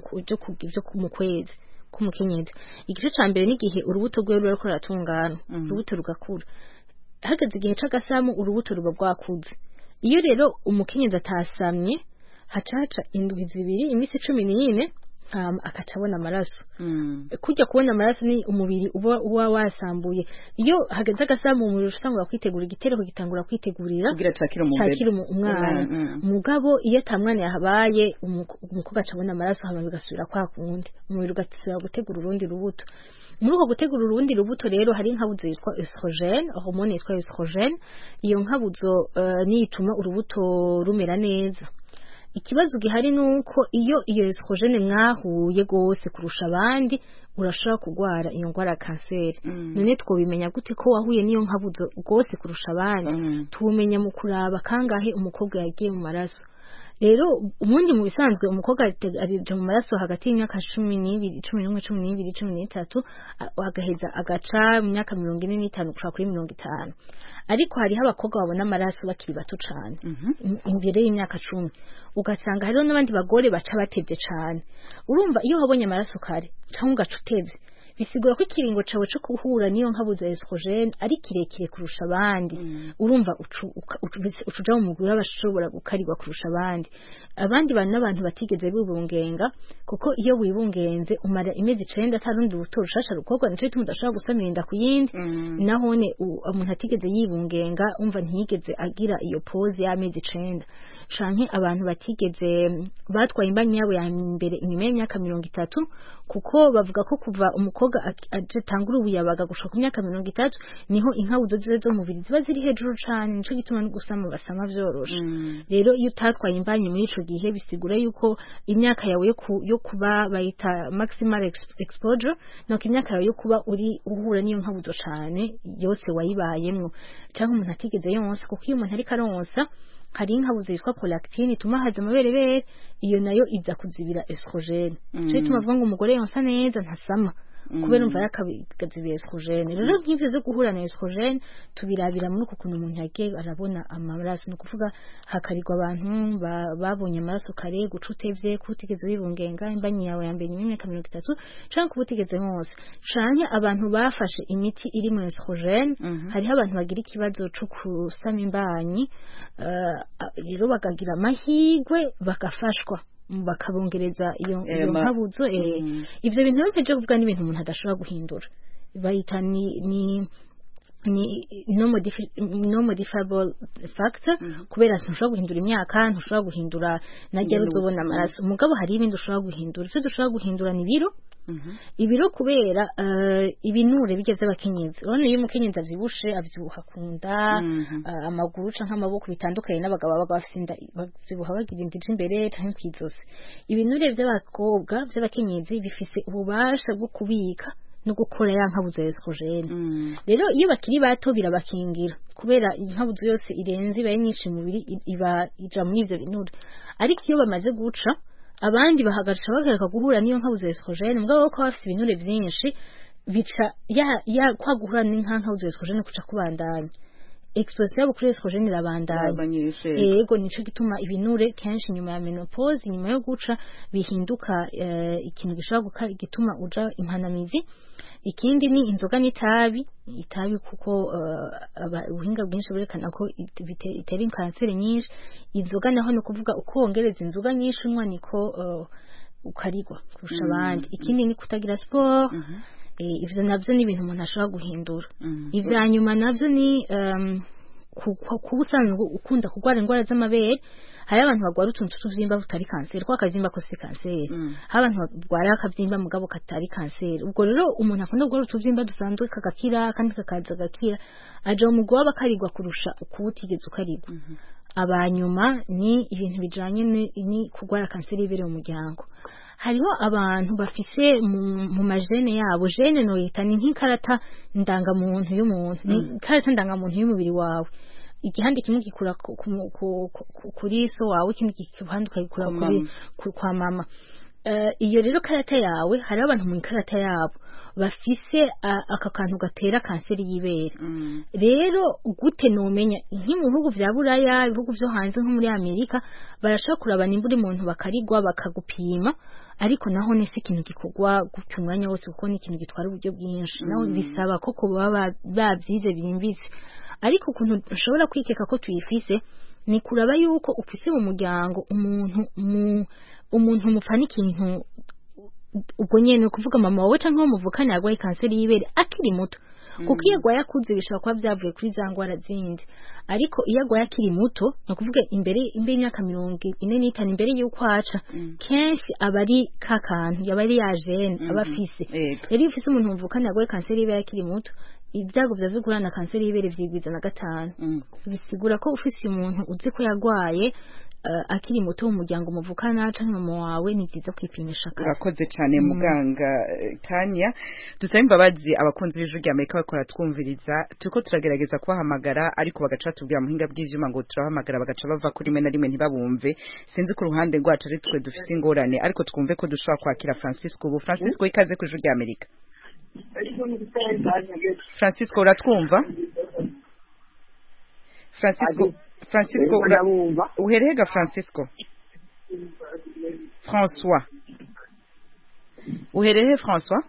mu kwezi k'umukenyezi igice ca mbere n'igihe urubuto rwe ruriko ruratungana urubuto rugakura hageze igihe c'agasamu urubuto ruba rwakuze iyo rero umukenyezi atasamye hacaca indwi zibiri imisi 14 akaca abona amaraso kujya kubona amaraso ni umubiri uba wasambuye iyo hageze agasamu umubiri usangura kwitegura igitereko gitangura kwitegurira cyakira umwana mugabo iyo atamwana yahabaye umukobwa acabona amaraso hama bigasubira kwa kundi umubiri ugasubira gutegura urundi rubuto muri uko gutegura urundi rubuto rero hari inkabuzo yitwa estrogene hormone yitwa estrogene iyo nkabuzo nituma urubuto rumera neza ikibazo gihari nuko iyo estrogene mwahuye gose kurusha abandi urashobora kugwara iyo ngwara kanseri none twobimenya gute ko wahuye niyo nkabuzo gose kurusha abandi tubumenya mu kuraba kangahe umukobwa yagiye mu maraso rero umundi mu bisanzwe umukobwa arije mu maraso hagati y'imyaka 12 11 13 agaheza agaca mu myaka 45 kushaka kuri 50 ariko hariho abakobwa babona amaraso bakiri bato cyane imbere y'imyaka 10 ugasanga hariho n'abandi bagore baca batevye cyane urumva iyo wabonye amaraso kare cyangwa ugacutevye bisigura ko ikiringo cawe cyo kuhura niyo nkabuzo estrogene ari kirekire kurusha abandi urumva ucuja mu mugwi w'abashobora gukarirwa kurusha abandi n'abantu batigeze bibungenga kuko iyo wibungenze umara imezi 9 atarundi ruto rushasha rukorwa nico bituma udashobora gusaminda ku yindi nahone umuntu atigeze yibungenga umva ntiyigeze agira iyo pause y'amezi 9 canke abantu batigeze batwaye imbanya yabo ya mbere inyuma y'imyaka 30 kuko bavuga ko kuva umukobwa atangura ubuyabaga gushaka ku myaka 30 niho inkabuzo zo mubiri ziba ziri hejuru cane nico gituma no gusama basama vyoroshe rero iyo utatwaye imbanya muri ico gihe bisigura yuko imyaka yawe yo kuba bayita maximal exposure no imyaka yawe yo kuba uri uhura niyo nkabuzo cane yose wayibayemwo canke umuntu atigeze yonsa kuko iyo umuntu ariko aronsa hari inkabuzo yitwa prolactine ituma haza amaberebere iyo nayo iza kuzibira estrogene cyo ituma vuga ngo umugore yonsa neza ntasama kubera umva yakagazibiye estrogene rero nk'ivyo zo guhura na estrogene tubirabira muri uko kuntu umuntu yagiye arabona amaraso no kuvuga hakarirwa abantu babonye amaraso kare gucutevye kutigeze bibungenga imbanyi yawe ya mbere y'imyaka 30 canke kubutigeze hose canke abantu bafashe imiti iri mu estrogene hariho abantu bagira ikibazo cyo kusama imbanyi rero bakagira amahigwe bagafashwa bakabongereza iyo nkabuzo ivyo bintu byose byo kuvuga n'ibintu umuntu adashobora guhindura bayita ni no modifiable factor kubera ntushobora guhindura imyaka ntushobora guhindura najya ruzobona amaraso umugabo hari ibindi ushobora guhindura icyo dushobora guhindura ni ibiro kubera ibinure bigeze abakenyezi urabona iyo umukenyezi avyibushe avyibuha kunda amaguru canke amaboko bitandukanye n'abagabo bafite inda bavyibuha bagira indije imbere canke kwizosi ibinure by'abakobwa by'abakenyezi bifise ububasha bwo kubika no gukora ya nkabuzo ya estrogene rero iyo bakiri bato birabakingira kubera inkabuzo yose irenze ibaye nyinshi mu mubiri ija muri ivyo binure ariko iyo bamaze guca abandi bahagarisha bagaraka guhura niyo nkabuzo ya estrogene mugabo ko bafite ibinure byinshi bica ya kwa guhura n'inkankabuzo ya estrogene kuca kubandanya exposition yabo kuri estrogene irabandanya yego nico gituma ibinure kenshi nyuma ya menopause nyuma yo guca bihinduka ikintu gishobora gituma uja impanamizi ikindi ni inzoga n'itabi kuko ubuhinga bwinshi burekana ko itera kanseri nyinshi inzoga naho no kuvuga uko wongereza inzoga nyinshi unywa niko ukarigwa kurusha abandi ikindi ni kutagira sport ivyo navyo ni ibintu umuntu ashobora guhindura ivya nyuma navyo ni kubusanzwe ukunda kugwara indwara z'amabere hari abantu bagwara utuntu tuvyimba butari kanseri kwa kazimba ko si kanseri hari abantu bagwara akavyimba mugabo katari kanseri ubwo rero umuntu akunda kugwara utuvyimba dusanzwe kagakira kandi kakaza gakira aje umugwa bakarigwa kurusha ukubutigeze ukarigwa abanyuma ni ibintu bijanye ni kugwara kanseri y'ibere mu muryango hariho abantu bafise mu majene yabo jene no yita ni nk'ikarata ndangamuntu y'umuntu ni karata ndangamuntu y'umubiri wawe igihande kimwe gikura kuri so wawe ikindi gihande ukagikura kwa mama iyo rero karata yawe hari abantu mu karata yabo bafise aka kantu gatera kanseri y'ibere rero gute nomenya mu bihugu vya Buraya ibihugu vyo hanze nko muri Amerika barashaka kurabana imburi muntu bakarigwa bakagupima ariko naho nese ikintu gikogwa gutyo umwanya wose kuko ni ikintu gitwara uburyo bwinshi naho bisaba ko baba babyize byimbitse ariko ukuntu ushobora kwikeka ko tuyifise ni kuraba yuko ufise mu muryango umuntu mupfana ikintu ubwo nyene kuvuga mama wawe canke umuvukana yagwaye kanseri y'ibere akiri muto kuko iyo agwaye akuze bishobora kuba byavuye kuri za ngwara zindi ariko iyo agwaye akiri muto no kuvuga imbere y'imyaka 45 imbere y'uko aca kenshi abari kakantu yabari yajene abafise rero iyo ufise umuntu muvukana yagwaye kanseri y'ibere akiri muto ibyago byaje kurana kanseri y'ibere vyigwiza na 5 bisigura ko ufise umuntu uzi ko yagwaye akiri muto mu muryango muvukana canke mama wawe ni byiza kwipimisha kare urakoze cyane muganga Tanya dusaba imbabazi abakunzi b'ijwi rya Amerika bakora twumviriza turiko turagerageza kubahamagara ariko bagaca tubwira muhinga bw'ivyuma ngo turahamagara bagaca bava kuri mwe na rimwe ntibabumve sinzi ku ruhande rwacu ari twe dufise ingorane ariko twumve ko dushobora kwakira Francisco ikaze ku ijwi rya Amerika Francisco uratwumva Francisco uherega Francisco François uherehe François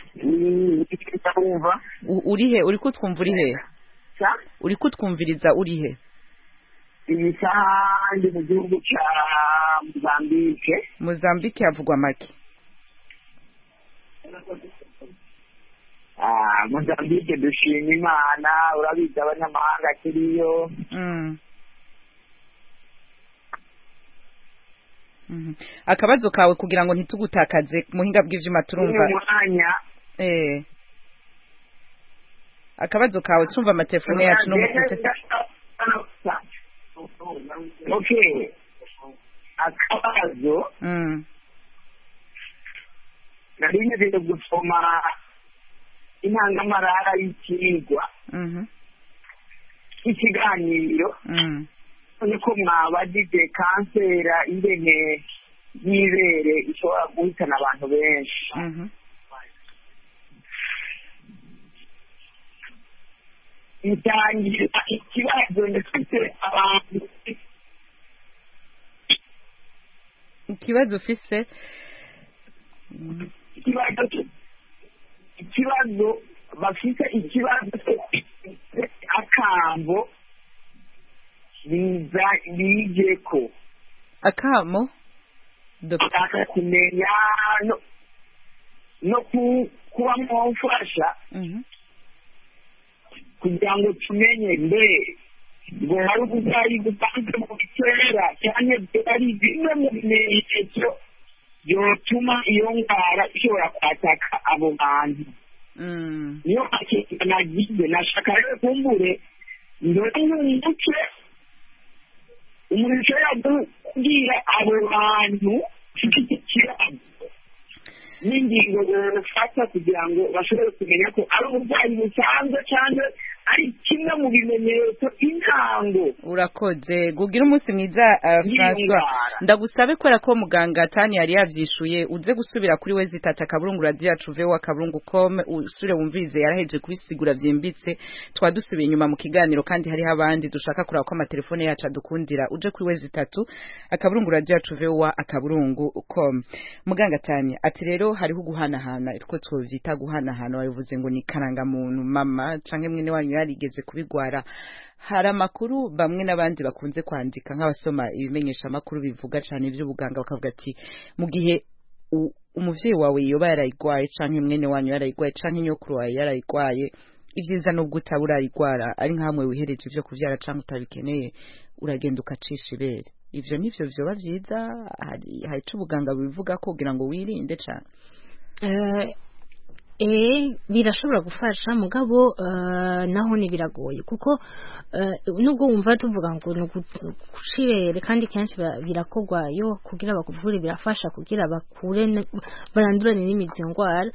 urihe uri kutwumva urihe uri kutwumviriza urihe ibisahandi mu gihugu cya Mozambique havugwa make Mozambique dushima Imana urabizi abanyamahanga kiriyo akabazo kawe kugira ngo ntitugutakaze muhinga bw'ivyuma turumva akabazo kawe tumva amatelefone yacu no mufite okay akabazo nari ngiye gusoma intangamarara y'ikigwa ikiganiro niko mwabajije kansera ingene y'ibere ishobora guhitana abantu benshi itangira ikibazo ndetse abantu ikibazo ufise ikibazo bafite ikibazo akambo bije ko akamo ndashaka kumenya no kuba mwamfasha kugira ngo tumenye ngo hari uburwayi busanzwe mu bitera cyane ari bimwe mu bimenyetso byotuma iyo ndwara ishobora kwataka abo bantu niyo makeke nagize nashaka rero kumbure ndore n'umuco umuntu ushobora kubwira abo bantu ufite ikibazo n'ingingo bafata kugira ngo bashobore kumenya ko ari uburwayi busanzwe cyangwa ari kimwe mu bimenyetso intango. Urakoze gugira umunsi mwiza François, ndagusabe kwera ko muganga Tani yari yavyishuye uze gusubira kuri we zitata kaburungu radio yacu vewa kaburungu.com usure wumvize yaraheje kubisigura vyimbitse twadusubiye inyuma mu kiganiro kandi hari abandi dushaka kuraba ko amatelefone yacu adukundira uje kuri we zitatu akaburungu radio yacu vewa kaburungu.com. Muganga Tani ati rero hariho guhanahana itwo twovyita guhanahana wabivuze ngo ni karanga muntu mama canke mwene wanyu yarigeze kubigwara. Hari amakuru bamwe n'abandi bakunze kwandika nk'abasoma ibimenyesha amakuru bivuga cyane iby'ubuganga bakavuga ati mu gihe umuvyeyi wawe yoba yarayigwaye canke mwene wanyu yarayigwaye canke nyokuru wawe yarayigwaye ivyiza nubwo utaburayigwara ari nkamwe wihereje ivyo kuvyara canke utabikeneye uragenda ukacisha ibere. Ivyo nivyo vyoba vyiza hari ico ubuganga bivuga ko kugira ngo wirinde cane. Birashobora gufasha mugabo naho ni biragoye kuko nubwo wumva tuvuga ngo nugucirere kandi kenshi birakogwa yo kugira bakuvure birafasha kugira bakure barandurane n'imizi ngwara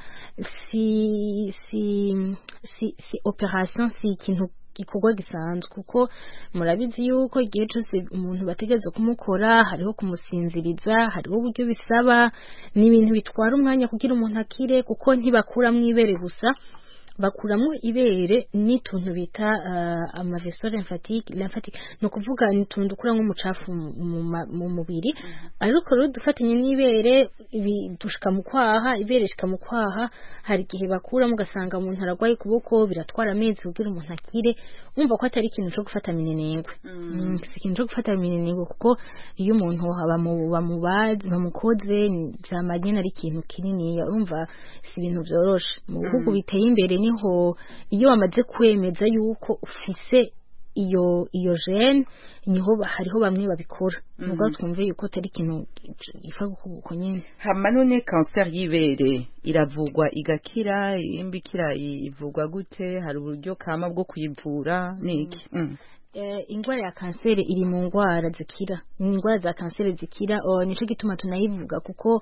si operation si ikintu gikorwa gisanzwe kuko murabizi yuko igihe cyose umuntu bategeze kumukora hariho kumusinziriza hariho uburyo bisaba ni ibintu bitwara umwanya kugira umuntu akire kuko ntibakuramwo ibere gusa bakuramwo ibere n'ituntu bita amaveso lymphatique no kuvuga n'ituntu dukura nk'umucafu mu mubiri ariko rero dufatanye n'ibere dushika mu kwaha ibere shika mu kwaha hari gihe bakuramo ugasanga umuntu aragwaye kuboko biratwara amezi kugira umuntu akire umva ko atari ikintu cyo gufata minenengwe ikintu cyo gufata minenengwe kuko iyo umuntu bamubaze bamukoze byamanye ari ikintu kinini urumva si ibintu byoroshe mu bihugu biteye imbere niho iyo bamaze kwemeza yuko ufise iyo gene niho hariho bamwe babikora nubwo twumve yuko atari ikintu ifa guko nyene. Hama none cancer y'ibere iravugwa igakira imbikira ivugwa gute hari uburyo kama bwo kuyivura niki? Ingwara ya kanseri iri mu ngwara zikira ingwara za kanseri zikira nico gituma tunayivuga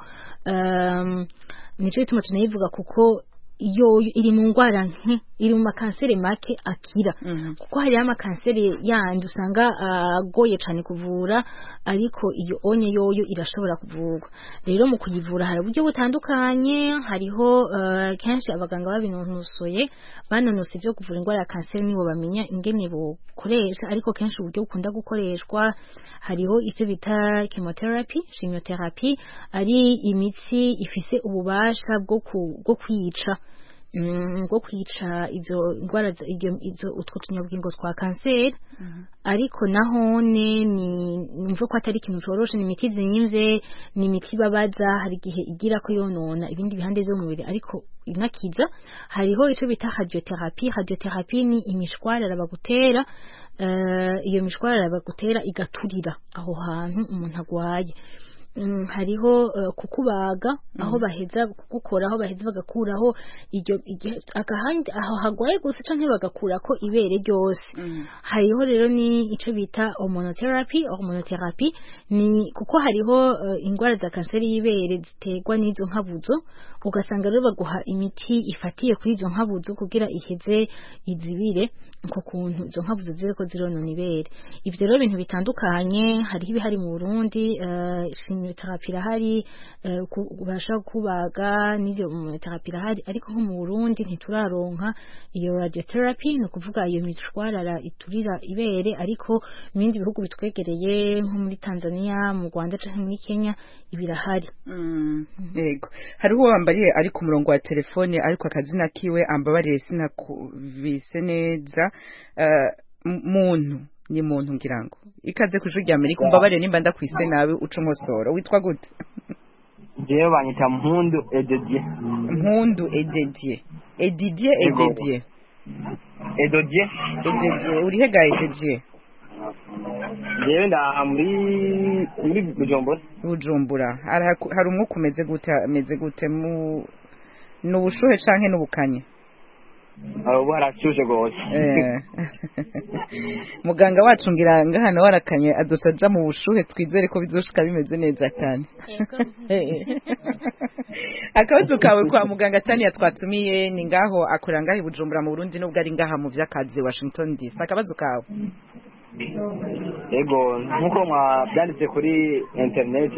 kuko iyo iri mu ngwara iri mu makanseri make akira kuko hari amakanseri yandi usanga agoye cyane kuvura ariko iyo onye yoyo irashobora kuvurwa. Rero mu kuyivura hari uburyo butandukanye hariho kenshi abaganga babinonosoye banonose ibyo kuvura ingwara ya kanseri nibo bamenya ingene bokoresha ariko kenshi uburyo bukunda gukoreshwa hariho icyo bita chemotherapy ari imitsi ifise ububasha bwo kwica izo ngwara izo utwo tunyabwingo twa kanseri ariko nahone numva ko atari ikintu coroshe ni imiti zimvye ni imiti babaza hari gihe igira ko yonona ibindi bihande byo mubiri ariko inakiza hariho ico bita radiotherapy ni imishwarara bagutera iyo mishwarara bagutera igaturira aho hantu umuntu agwaye. Hariho kukubaga aho baheza kugukora aho baheza bagakuraho iryo agahandi aho hagwaye gusa canke bagakurako ibere ryose. Hariho rero ni ico bita hormonotherapy ni kuko hariho ingwara za kanseri y'ibere ziterwa n'izo nkabuzo ugasanga rero baguha imiti ifatiye kuri izo nkabuzo kugira iheze izibire uko kuntu izo nkabuzo zireko zironona ibere. Ivyo rero ibintu bitandukanye hariho ibihari mu Burundi imyotherapy irahari ubasha kubaga n'ibyo imyotherapy irahari ariko nko mu Burundi ntituraronka iyo radiotherapy no kuvuga iyo mishwarara iturira ibere ariko mu bindi bihugu bitwegereye nko muri Tanzania mu Rwanda canke muri Kenya ibirahari. Yego hariho wambariye ari ku murongo wa telefone ariko akazina kiwe ambabariye sinakuvise neza muntu ni muntu ngirango ikaze kujurya Amerika mbabariye nimba ndakwise nawe uca nkosoro witwa gute? Jewe banyita Mpundu Ededie. Mpundu Ededie. Edidie Ededie. Edodie. Ededie uri hega Ededie? Jewe nda muri Bujumbura. Hari umwuka umeze gute mu n'ubushuhe canke n'ubukanye? Ubu harashushe gose. Muganga wacu ngira ngahano warakanye adotaja mu bushuhe twizere ko bizoshika bimeze neza cyane. Akabazo kawe kwa muganga Tania twatumiye ni ngaho akora ngaho Bujumbura mu Burundi nubwo ari ngaha mu vyakazi Washington DC. Akabazo kawe Ego nkuko mwabyanditse kuri internet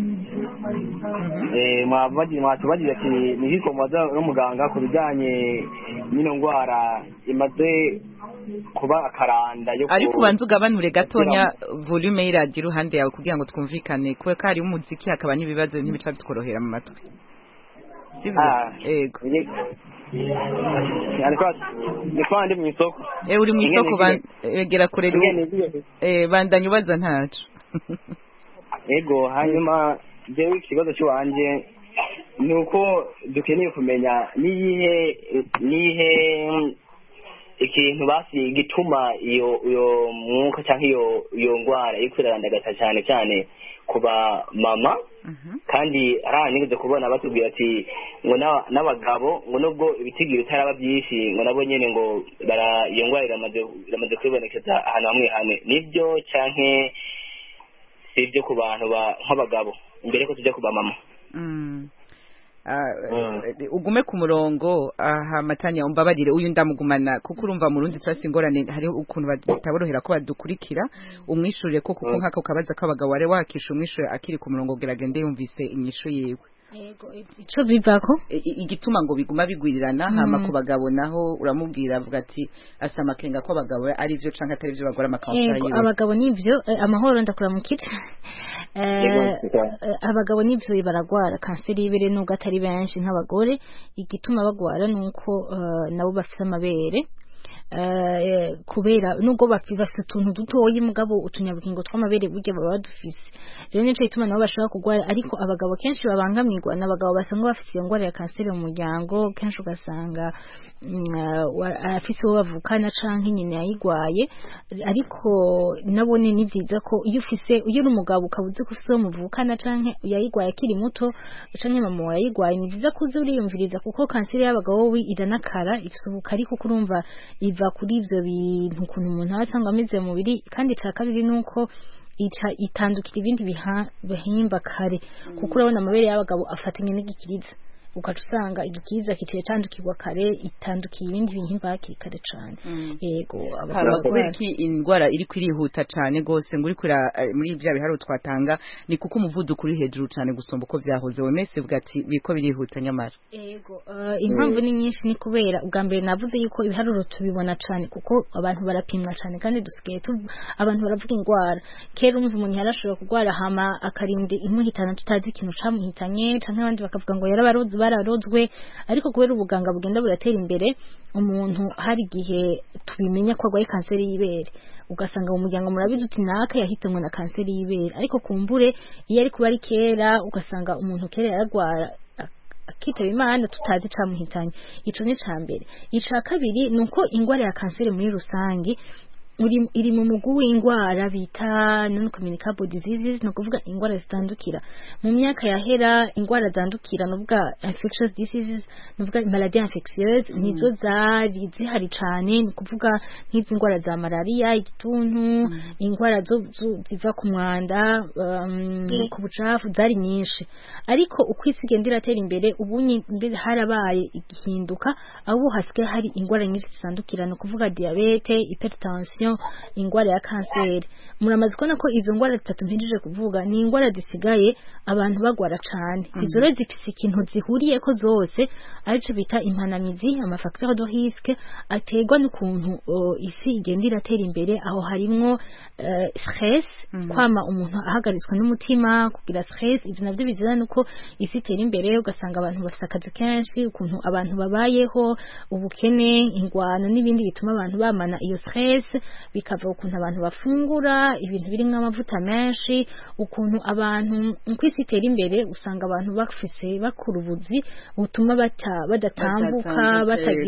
mwatubagije ati niko mwaza no muganga ku bijanye n'ino ngwara imaze kuba akaranda yo ariko ubanza ugabanure gatonya volume y'iradio ruhande yawe kugira ngo twumvikane kuko kari umuziki hakaba n'ibibazo ntibica bitworohera mu matwi. Ego Niko ndi mu isoko. Uri mu isoko begera kure bandanye ubaza ntacu. Ego hanyuma jewe ikibazo cy'wanje nuko dukeneye kumenya nihe ikintu basi gituma iyo mwuka cyangwa iyo ngwara ikwirandagata cyane kuba mama kandi aranigeze kubona batubwira ati ngo n'abagabo ngo nubwo ibitigiro taraba byinshi ngo nabo nyene ngo iyo ngwara iramaze kwibonekeza ahantu hamwe nibyo canke sivyo ku bantu nk'abagabo imbere ko tujya kuba mama. Ugume ku murongo Matanya umbabarire uyu ndamugumana kuko urumva mu Rundi twase ingorane hari ukuntu bataborohera ko badukurikira umwishurire ko kuko nkako kabaza kabagabo ware wakisha umwishure akiri ku murongo geragende yumvise inyishu yewe. Yego ico bivako igituma ngo biguma bigwirirana hama ku bagabo naho uramubwira avuga ati asama kenga ko abagabo ari byo canka atari byo bagora amakansa yiwe. Abagabo nivyo amahoro ndakura mu kice abagabo nivyo baragwara kanseri y'ibere nubwo atari benshi nk'abagore igituma bagwara nuko nabo bafite amabere kubera nubwo bafite utuntu dutoyi mugabo utunyabugingo tw'amabere burya baba dufise rero nico ituma nabo bashaka kugwara ariko abagabo kenshi babangamirwa n'abagabo basanga bafite iyo ngwara ya kanseri mu muryango kenshi ugasanga afise uwo bavukana canke nyine yayigwaye ariko nabone ni byiza ko iyo uri umugabo ukabuze ko ufise uwo muvukana canke yayigwaye akiri muto canke mama yayigwaye ni byiza ko uriyumviriza kuko kanseri y'abagabo iranakara ifisubuka ariko kurumva iva kuri ivyo bintu ukuntu umuntu asanga ameze mu mubiri kandi ca kabiri nuko itandukira ibindi bihimba kare kuko urabona amabere y'abagabo afatanye n'igikiriza ukaca usanga igikiriza kiciye candukirwa kare itandukiye ibindi bihimba hakiri kare cane. Yego abakuriki indwara iri kwirihuta cane gose nguri kura muri bya biharo twatanga ni kuko umuvuduko uri hejuru cane gusomba uko vyahoze wemese bwati biko birihuta nyamara. Yego impamvu ni nyinshi ni kubera ubwambere navuze yuko ibiharuro tubibona cane kuko abantu barapimwa cane kandi dusigaye abantu baravuga ingwara kera umva umuntu yarashobora kugwara hama akarinde imuhitana tutazi ikintu camuhitanye canke abandi bakavuga ngo bararozwe ariko kubera ubuganga bugenda buratera imbere umuntu hari gihe tubimenya ko agwaye kanseri y'ibere ugasanga mu muryango murabizi uti naka yahitanwe na kanseri y'ibere ariko kumbure iyo ari kuba ari kera ugasanga umuntu kera yaragwara akitaba Imana tutazi camuhitanye. Ico ni cambere. Ica kabiri nuko ingwara ya kanseri muri rusangi iri mu mugu w'ingwara bita non-communicable diseases no kuvuga ingwara zitandukira mu myaka yahera ingwara zandukira no kuvuga infectious diseases no kuvuga maladie infectieuse nizo zari zihari cane no kuvuga nk'izi ngwara za malaria igituntu ingwara zo ziva ku mwanda ku bucafu zari nyinshi ariko ukwisiga ndiratera imbere ubunye harabaye igihinduka abo hasigaye hari ingwara nyinshi zitandukira no kuvuga diabete hypertension harimo ingwara ya kanseri. Muramaze kubona ko izo ngwara zitatu mpinjije kuvuga ni ingwara zisigaye abantu bagwara cane. Izo rero zifise ikintu zihuriye ko zose arico bita impanamizi, amafacteur de risque aterwa n'ukuntu isi igenda iratera imbere. Aho harimwo stress, kwama umuntu ahagaritswe n'umutima, kugira stress. Ivyo navyo bizana nuko isi itera imbere, ugasanga abantu bafite akazi kenshi, ukuntu abantu babayeho, ubukene, ingwano n'ibindi bituma abantu bamana iyo stress, bikava ukuntu abantu bafungura ibintu birimwo amavuta menshi, ukuntu abantu kwisi itera imbere usanga abantu bafise bakura ubuzi butuma badatambuka,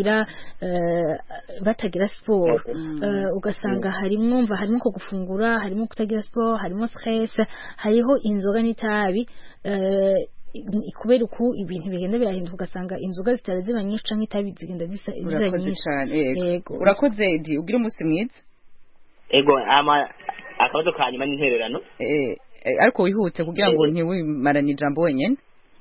batagira sport. Ugasanga harimo ko gufungura, harimo kutagira sport, harimo stress, hariho inzoga n'itabi. Kubera uko ibintu bigenda birahinduka, ugasanga inzoga zitara ziba nyinshi canke itabi zigenda zisa nyinshi. Yego urakoze Edi, ugira umunsi mwiza. Ego akabazo kanyuma n'intererano ariko wihute kugira ngo ntiwimarane ijambo wenyene.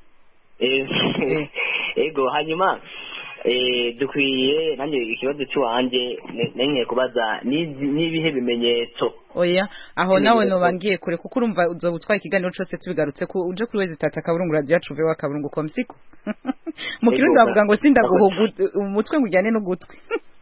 Ego hanyuma dukwiye nanjye ikibazo cy'uwanje nenye kubaza nibihe bimenyetso. Oya aho nawe no bangiye kure kuko urumva uzoba utwaye ikiganiro cyose tubigarutse ko uje kuri wezi tata kaburungu radio yacu vewa kaburungu komsiko. Mu kirundi bavuga ngo sindaguhugu umutwe ngujyane no gutwi.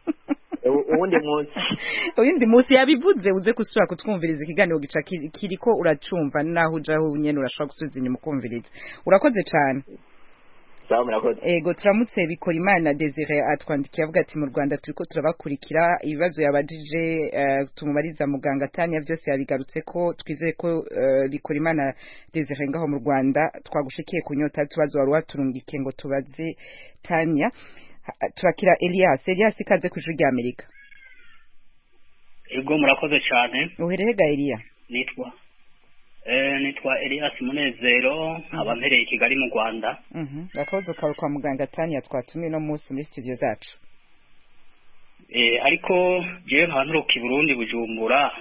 Uwundi munsi yabivuze uze kusura kutwumviriza ikiganiro gica kiriko uracumva naho ujaho nyene urashobora gusubiza inyuma kumviriza. Urakoze cyane. Ego turamutse bikora Imana Desire atwandikiye avuga ati mu Rwanda turiko turabakurikira ibibazo yabajije tumubariza muganga Tanya byose yabigarutse ko twizeye ko bikora Imana Desire ngaho mu Rwanda twagushikiye kunyota tubazo wari waturungike ngo tubaze Tanya. Turakira Elias ikaze ku ijwi rya Amerika. Ego murakoze cyane. Uherehega Elias? Nitwa Elias Munezero, abampereye Kigali mu Rwanda. Akabazo kawe kwa muganga Tanya twatumiye no munsi muri studio zacu. Ariko jewe nkabanturuka i Burundi Bujumbura.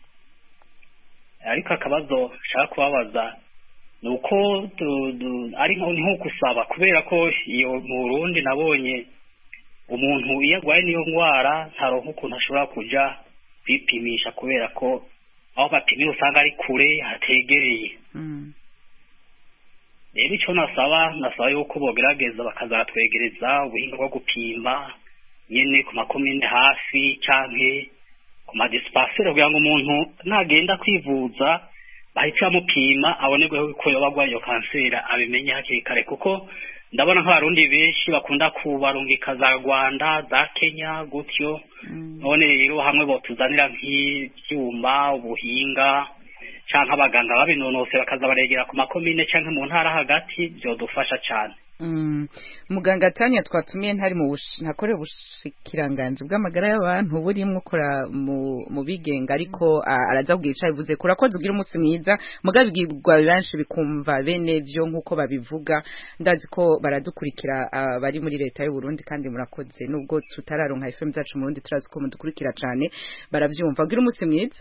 Ariko akabazo shaka kubabaza nuko ari nko kusaba kubera ko iyo mu Burundi nabonye umuntu iyo agwaye niyo ngwara ntaronka ukuntu ashobora kuja kwipimisha kubera ko aho bapimira usanga ari kure hategereye. Rero icyo nasaba yuko bogerageza bakazatwegereza ubuhinga bwo gupima nyene ku makomine hafi canke ku madispensaire kugira ngo umuntu nagenda kwivuza bahita bamupima abonerwe ko yabagwaye iyo kanseri abimenye hakiri kare, kuko ndabona nk'abarundi benshi bakunda kubarungika za Rwanda za Kenya gutyo. None rero hamwe botuzanira nk'ibyuma ubuhinga canke abaganga babinonose bakaza baregera ku makomine canke mu ntara hagati byodufasha cyane. Muganga Tanya twatumiye ntari mu ntakorera ubushikiranganje bw'amagara y'abantu burimwe ukora mu bigenga, ariko araza kugica bivuze kurakoze ugira umunsi mwiza mugabigirwa benshi bikumva bene byo nkuko babivuga. Ndazi ko baradukurikira bari muri leta y'u Burundi kandi murakoze, nubwo tutararonka FM zacu mu Burundi turazi ko mudukurikira cyane baravyumva. Ugira umunsi mwiza.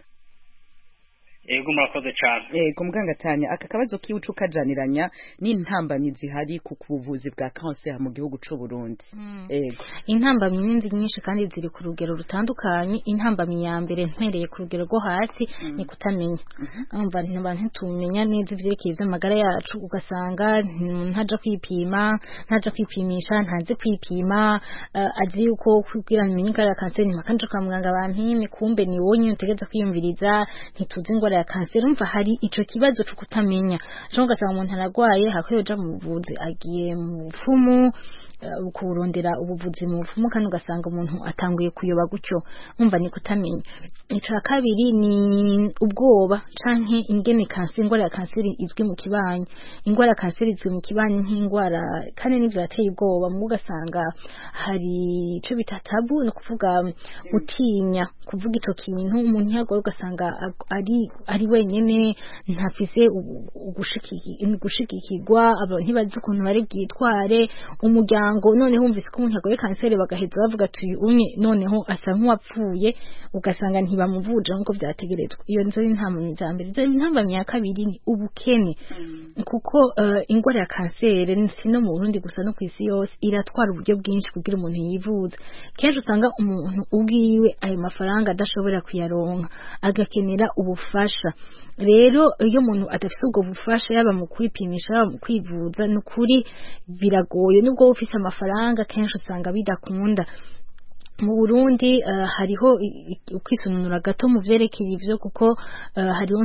Ego murakoze cyane. Ego muganga Tanya aka kabazo kiwucu kajaniranya n'intambanyi zihari ku buvuzi bwa cancer mu gihugu c'u Burundi. Ego intambanyi n'indi nyinshi kandi ziri ku rugero rutandukanye. Intambanyi ya mbere mpereye ku rugero rwo hasi ni kutamenya. Umva abantu tumenya neza ivyerekeye ivy'amagara yacu, ugasanga ntaja kwipima, ntaja kwipimisha, ntazi kwipima, azi yuko kugira amenye ko ari cancer makanje kwa muganga bampime, kumbe ni wonye utegeza kwiyumviriza ntituzi ingwara ya kanseri. Umva hari ico kibazo cyo kutamenya, cyo ugasanga umuntu aragwaye hakoyoja mu buvuzi agiye mu fumu kurondera ubuvuzi mu fumu, kandi ugasanga umuntu atanguye kuyoba gutyo. Umva ni kutamenya. Ica kabiri ni ubwoba canke ingene kanseri, ingwara ya kanseri izwi mu kibanyi. Ingwara ya kanseri izwi mu kibanyi nk'ingwara kandi n'ivyo yateye ubwoba, mu ugasanga hari ico bita tabu, no kuvuga utinya kuvuga ico kintu. Umuntu yagoye ugasanga ari wenyene ntafise ugushikirwa, abantu ntibazi ukuntu bari bwitware, umuryango umuryango noneho umvise ko umuntu yagoye kanseri bagaheza bavuga ati uyu umwe noneho asa nk'uwapfuye ugasanga ntibamuvuje nk'uko byategerezwa. Iyo nizo intambamyi za mbere. Intambamyi ya kabiri ni ubukene, kuko ingwara ya kanseri si no mu Burundi gusa no ku isi yose iratwara uburyo bwinshi kugira umuntu yivuze. Kenshi usanga umuntu ubwiwe ayo mafaranga adashobora kuyaronka agakenera ubufasha. Rero iyo umuntu adafite ubwo bufasha yaba mu kwipimisha yaba mu kwivuza n'ukuri biragoye, nubwo ufite amafaranga kenshi usanga bidakunda. Mu Burundi hariho ukwisununura gato mu vyerekeye ivyo, kuko hariho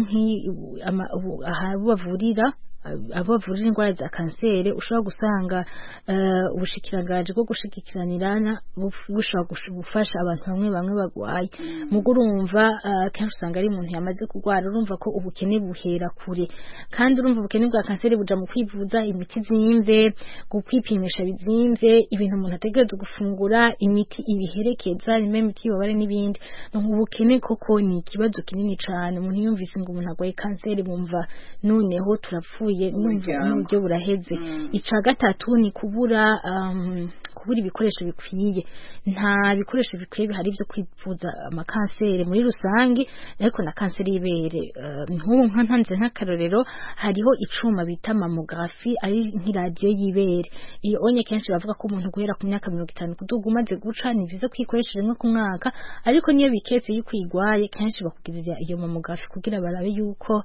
aho bavurira ingwara za kanseri ushobora gusanga ubushikiranganje bwo gushikiranirana bushobora gufasha abantu bamwe bagwaye. Mugo urumva kenshi usanga ari umuntu yamaze kugwara, urumva ko ubukene buhera kure, kandi urumva ubukene bwa kanseri buja mu kwivuza imiti zimvye, kwipimisha bizimvye, ibintu umuntu ategerezwa gufungura, imiti ibiherekeza, imiti y'ububabare n'ibindi. Ubukene koko ni ikibazo kinini cane. Umuntu yumvise ngo umuntu agwaye kanseri bumva noneho turapfuye n'uburyo buraheze. Ica gatatu ni kubura ibikoresho bikwiye. Nta bikoresho bikwiye bihari byo kwivuza amakanseri muri rusange, ariko na kanseri y'ibere nk'ubu ntanze nk'akarorero, hariho icuma bita mammography ari nk'iradiyo y'ibere. Iyo onye kenshi bavuga ko umuntu guhera ku myaka 50 kuduga umaze guca ni vyiza kwikoresha rimwe ku mwaka, ariko niyo biketse yikwigwaye kenshi bakugirira iyo mammography kugira barabe yuko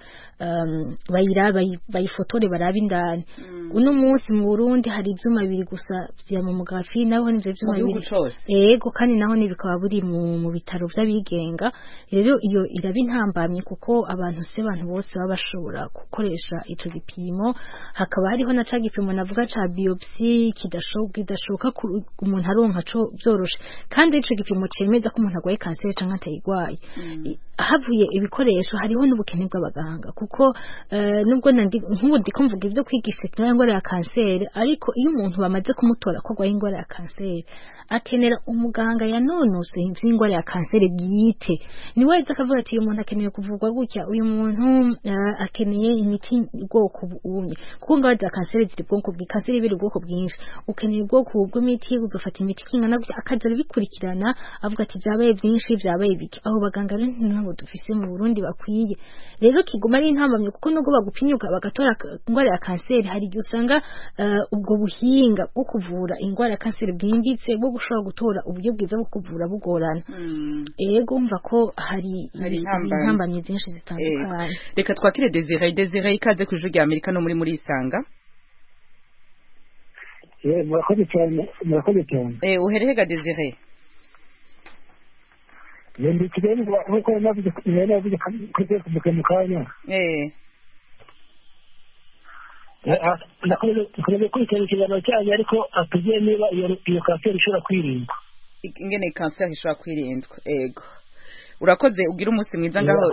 bayifotore barabe indani. Uno munsi mu Burundi hari ivyuma bibiri gusa vya mammography, naho nivyo vyuma bibiri yego, kandi naho nibikaba buri mu bitaro by'abigenga. Rero iyo iraba intambamye kuko abantu bose baba bashobora gukoresha ico gipimo. Hakaba hariho na ca gipimo navuga ca biopsy kidashoboka umuntu aronka co byoroshe, kandi ico gipimo cemeza ko umuntu agwaye kanseri canke atayigwaye. Havuye ibikoresho, hariho n'ubukene bw'abaganga, kuko nubwo nk'ubu ndiko mvuga ivyo kwigisha ingwara ya kanseri, ariko iyo umuntu bamaze kumutora ko agwaye ingwara ya kanseri akenera umuganga yanonosoye ivy'ingwara ya kanseri bwite. Niwe aza akavuga ati uyu muntu akeneye kuvurwa gutya, uyu muntu akeneye imiti ubwoko bumwe, kuko ingwara za kanseri ziri ubwoko bw'ikanseri biri ubwoko bwinshi. Ukeneye ubwoko bw'imiti, uzofata imiti kingana gutya, akaza bikurikirana avuga ati vyabaye vyinshi vyabaye biki. Aho baganga rero nabo dufise mu Burundi bakwiye. Rero kiguma ari intambamye, kuko nubwo bagupinyuka bagatora ingwara ya kanseri, hari igihe usanga ubwo buhinga bwo kuvura ingwara ya kanseri bwimbitse bwo gushobora gutora uburyo bwiza bwo kuvura bugorana. Ego umva ko hari intambamye zinshi zitandukanye. Reka twakire Desire ikaze ku Ijwi rya Amerika no muri Isanga. Murakoze cyane. Uherehega Desire? Ndi kigali nkuko navuze kugeza mu kanya. Nakoze kurikirana ikiganiro cyanyu, ariko atugiye niba iyo kanseri ishobora kwirindwa. Ingene kanseri ishobora kwirindwa. Ego, urakoze, ugira umunsi mwiza ngaho.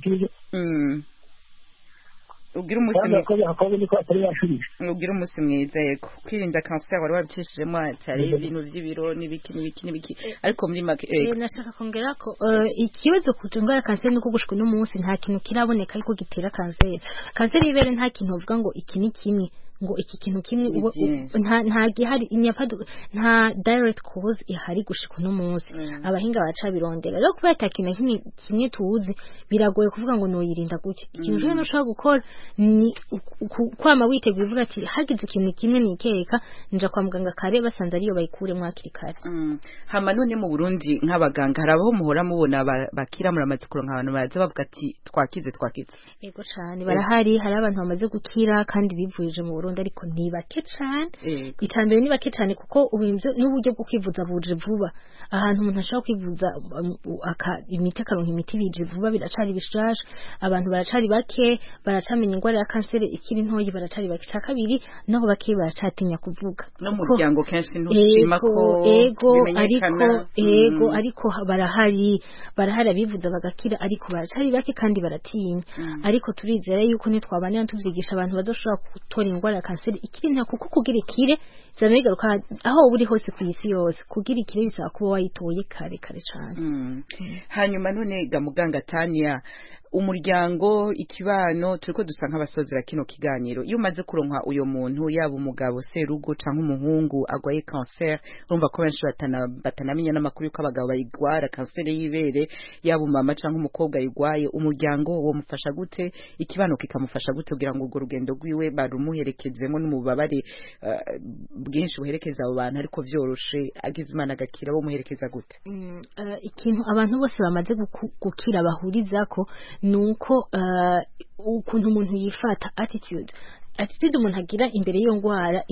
Ugira umunsi mwiza. Ugira umunsi mwiza. Yego, kwirinda kanseri wari wabicishijemo cyari ibintu by'ibiro n'ibiki, ariko muri make nashaka kongera ko ikibazo kutungara kanseri nuko gushika no munsi nta kintu kiraboneka ariko gitera kanseri. Kanseri y'ibere nta kintu uvuga ngo iki ni kimwe, ngo iki kintu kimwe nta gihari nta direct cause ihari gushika no munsi. Abahinga baca birondera, rero kuba atakintu kimwe tuzi biragoye kuvuga ngo noyirinda gutya. Ikintu cyo ushobora gukora ni kwama witeguye uvuga ati hagize ikintu kimwe nikeka nja kwa muganga kare basanze ariyo bayikure mwakiri kare. Hama none mu Burundi nk'abaganga harabaho muhora mubona bakira muramaze kuronka abantu baza bavuga ati twakize. Yego cyane, barahari, hari abantu bamaze gukira kandi bivurije mu Burundi, ariko ni bake cyane. Icambere ni bake cyane kuko ubimvyo n'uburyo bwo kwivuza buje vuba. Ahantu umuntu ashobora kwivuza imiti akaronka imiti bije vuba biracari bishasha. Abantu baracari bake, baracamenya ingwara ya kanseri ikiri ntoyi, baracari bake. Ca kabiri naho bake baracatinya kuvuga. No mu muryango kenshi ntushima ko bimenyekana. Ariko barahari abivuza bagakira, ariko baracari bake kandi baratinya. Ariko turizera yuko nitwabanira tuvyigisha abantu bazoshobora gutora ingwara ya kanseri ikiri nta, kuko kugira ikire byamengaruka aho uri hose ku isi yose kugira ikire bisaba kuba wayitoye kare cyane. Hanyuma none ga muganga Tania, umuryango ikibano turiko dusa nk'abasozera kino kiganiro, iyo umaze kuronka uyo muntu yaba umugabo serugo canke umuhungu agwaye cancer, urumva ko benshi batanamenya n'amakuru yuko abagabo bayigwara cancer y'ibere, yaba umama canke umukobwa yigwaye, umuryango wo mufasha gute, ikibano kikamufasha gute kugira ngo urwo rugendo rwiwe barumuherekezemo n'umubabare bwinshi buherekeza abo bantu ariko vyoroshe, agize Imana agakira bo muherekeza gute? Ikintu abantu bose bamaze gukira bahurizako nuko ukuntu umuntu yifata, attitude umuntu agira imbere y'iyo ngwara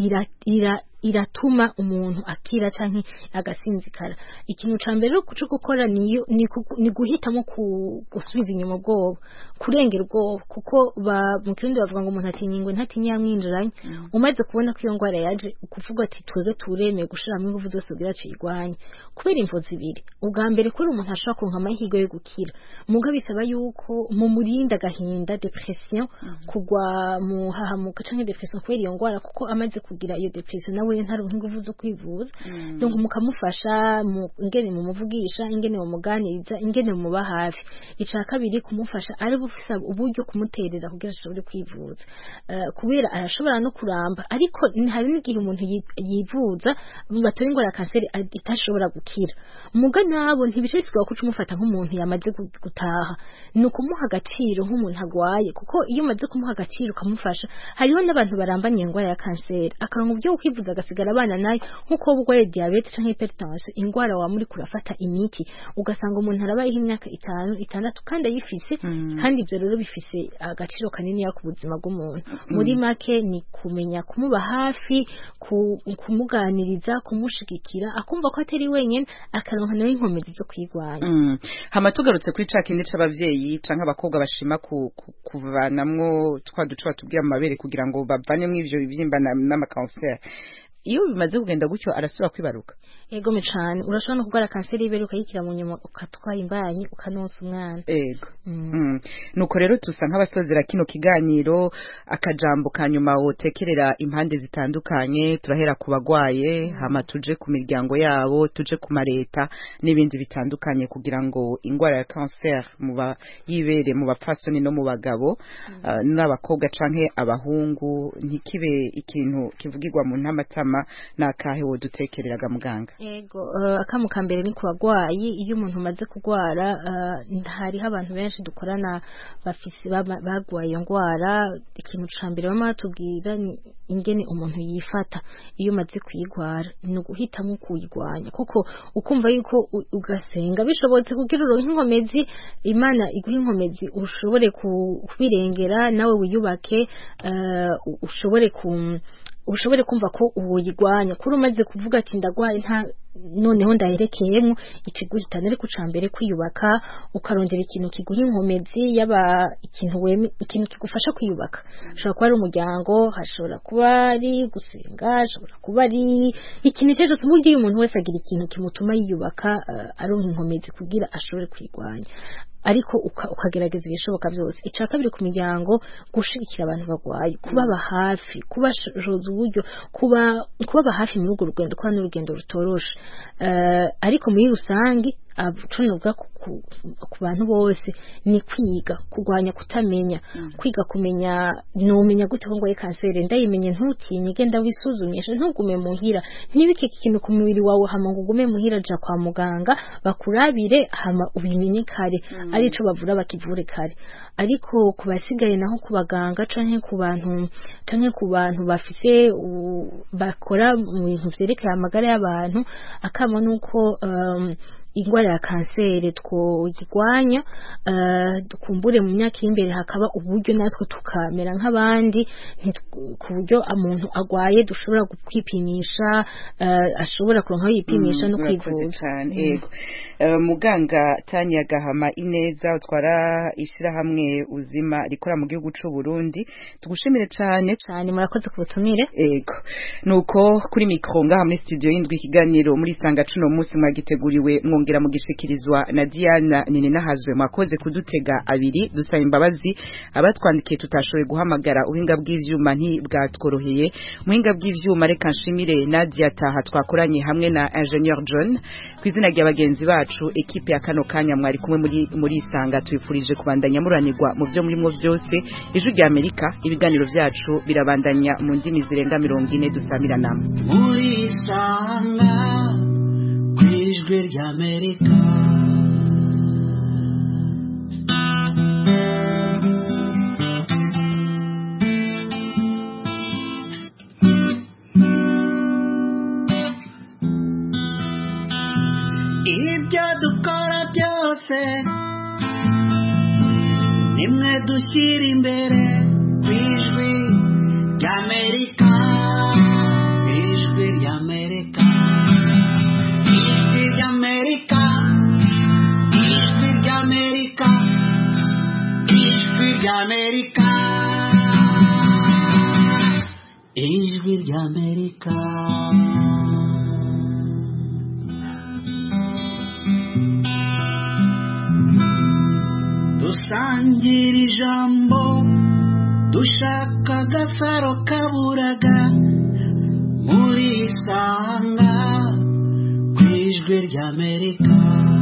iratuma umuntu akira canke agasinzikara. Ikintu ca mbere cyo gukora ni guhitamo gusubiza inyuma ubwoba, kurengera ubwoba, kuko mu kirundi bavuga ngo umuntu atinyingwe ntatinya yamwinjiranye. Umaze kubona ko iyo ngwara yaje ukuvuga ati twege turemeye gushiramo ingufu zose kugira tuyirwanye, kubera imvo zibiri. Ubwa mbere kuri umuntu ashaka kuronka amahirwe yo gukira, muga bisaba yuko mu murinda agahinda, depression, kugwa mu hahamuka canke depression kubera iyo ngwara, kuko amaze kugira iyo depression nawe ntaronka ingufu zo kwivuza. Donc mukamufasha ingene mu muvugisha, ingene mu muganiriza, ingene mu muba hafi. Ica kabiri kumufasha ari bufisa uburyo kumuterera kugira ashobore kwivuza, kubera arashobora no kuramba, ariko hari n'igihe umuntu yivuza batoye ingwara ya kanseri itashobora gukira. Muga nabo ntibishobora kuca umufata nk'umuntu yamaze gutaha, ni ukumuha agaciro nk'umuntu agwaye, kuko iyo umaze kumuha agaciro ukamufasha, hariho n'abantu barambanye ingwara ya kanseri akaronka uburyo bwo kwivuza agasigara abana nayo, nk'uko ubugwaye diabete canke hypertension, ingwara wa muri kurafata imiti ugasanga umuntu arabayeho imyaka 5, 6 kandi ayifise, kandi ibyo rero bifise agaciro kanini ku buzima bw'umuntu. Muri make ni kumenya kumuba hafi, kumuganiriza, kumushigikira, akumva ko atari wenyene, akaronka nawe inkomezi zo kwigwanya. Hama tugarutse kuri ca kindi c'abavyeyi canke abakobwa bashima kuvanamwo twa duco batubwira mu mabere kugira ngo bavanemo ivyo bivyimba n'amakanser, iyo bimaze kugenda gutyo arasubira kwibaruka? Ego cyane, urashobora no kugara kanseri y'ibere ukayikira mu nyuma ukatwara imbanyi ukanonsa umwana. Ego. Nuko rero tusa nk'abasozera kino kiganiro, akajambo kanyuma wotekerera impande zitandukanye, turahera ku bagwaye, hama tuje ku miryango yabo, tuje ku mareta n'ibindi bitandukanye, kugira ngo ingwara ya cancer mu y'ibere mu bapfasoni no mu bagabo n'abakobwa canke abahungu ntikibe ikintu kivugirwa mu ntamatama, nakahe wo dutekereraga muganga? Ego, akamuka mbere ni kubagwayi. Iyo umuntu umaze kugwara, hariho abantu benshi dukorana bafise bagwaye iyo ngwara, ikintu ca mbere bama batubwira ni ingene umuntu yifata iyo umaze kuyigwara, ni uguhitamo kuyigwanya, kuko ukumva yuko ugasenga bishobotse kugira uronke inkomezi, Imana iguha inkomezi ushobore kubirengera, nawe wiyubake, ushobore kumva ko uwoyigwanya. Kuri umaze kuvuga ati ndagwaye noneho ndaherekeyemo, ikiguhitana ariko cambere kwiyubaka, ukarondera ikintu kiguha inkomezi, yaba ikintu kigufasha kwiyubaka. Ashobora kuba ari umuryango, hashobora kuba ari gusenga, hashobora kuba ari ikintu cyose. Uburyo umuntu wese agira ikintu kimutuma yiyubaka, aronka inkomezi kugira ashobore kwigwanya, ariko ukagerageza ibishoboka byose. Ica kabiri ku miryango, gushigikira abantu bagwaye, kubaba hafi, kubashoza uburyo, kubaba hafi muri urwo rugendo, kuba n'urugendo rutoroshe, ariko muri rusangi avuga ku bantu bose ni kwiga kugwanya kutamenya, kwiga kumenya, numenya gute ko ngwaye kanseri, ndayimenye, ntutinye, genda wisuzumisha, ntugume muhira, ntibike ikintu ku mubiri wawe hama ngo ugume muhira, ja kwa muganga bakurabire hama ubimenye kare, arico bavura bakivure kare. Ariko kubasigaye naho ku baganga canke ku bantu bafise bakora mu bintu vyerekeye amagara y'abantu, akama nuko ingwara ya kanseri twogigwanya, dukumbure mu myaka imbere hakaba uburyo natwe tukamera nk'abandi, ku buryo umuntu agwaye dushobora kwipimisha, ashobora kuronka yipimisha no kwivuza. Ego. Muganga Tania Gahama Ineza, utwara ishirahamwe Uzima rikora mu gihugu c'u Burundi, tugushimire cyane. Murakoze kubutumire. Ego. Nuko kuri mikro ngaha muri studio y'indwi ikiganiro muri sanga cuno munsi mwagiteguriwe mwongera mugishikirizwa na Diana Nininahazwe. Mwakoze kudutega abiri, dusaba imbabazi abatwandikiye tutashoboye guhamagara, ubuhinga bw'ivyuma ntibwatworoheye. Muhinga bw'ivyuma reka nshimire Nadia Taha twakoranye hamwe na Ingenieur John. Kwizina rya bagenzi bacu ekipe ya kano kanya mwari kumwe muri Isanga, tubifurije kubandanya muranirwa mu byo murimo byose. Ijwi rya Amerika, ibiganiro byacu birabandanya mu ndimi zirenga 40 dusamirana muri Isanga kwijwi rya Amerika. Ibyo dukora byose nimwe dushyira imbere kwijwi rya Amerika, kwijwi rya Amerika, kwijwi rya Amerika, kwijwi rya Amerika, kwijwi rya Amerika, ijwi rya Amerika. Dusangira ijambo dushaka agafaro kaburaga muri Isanga kwijwi rya Amerika.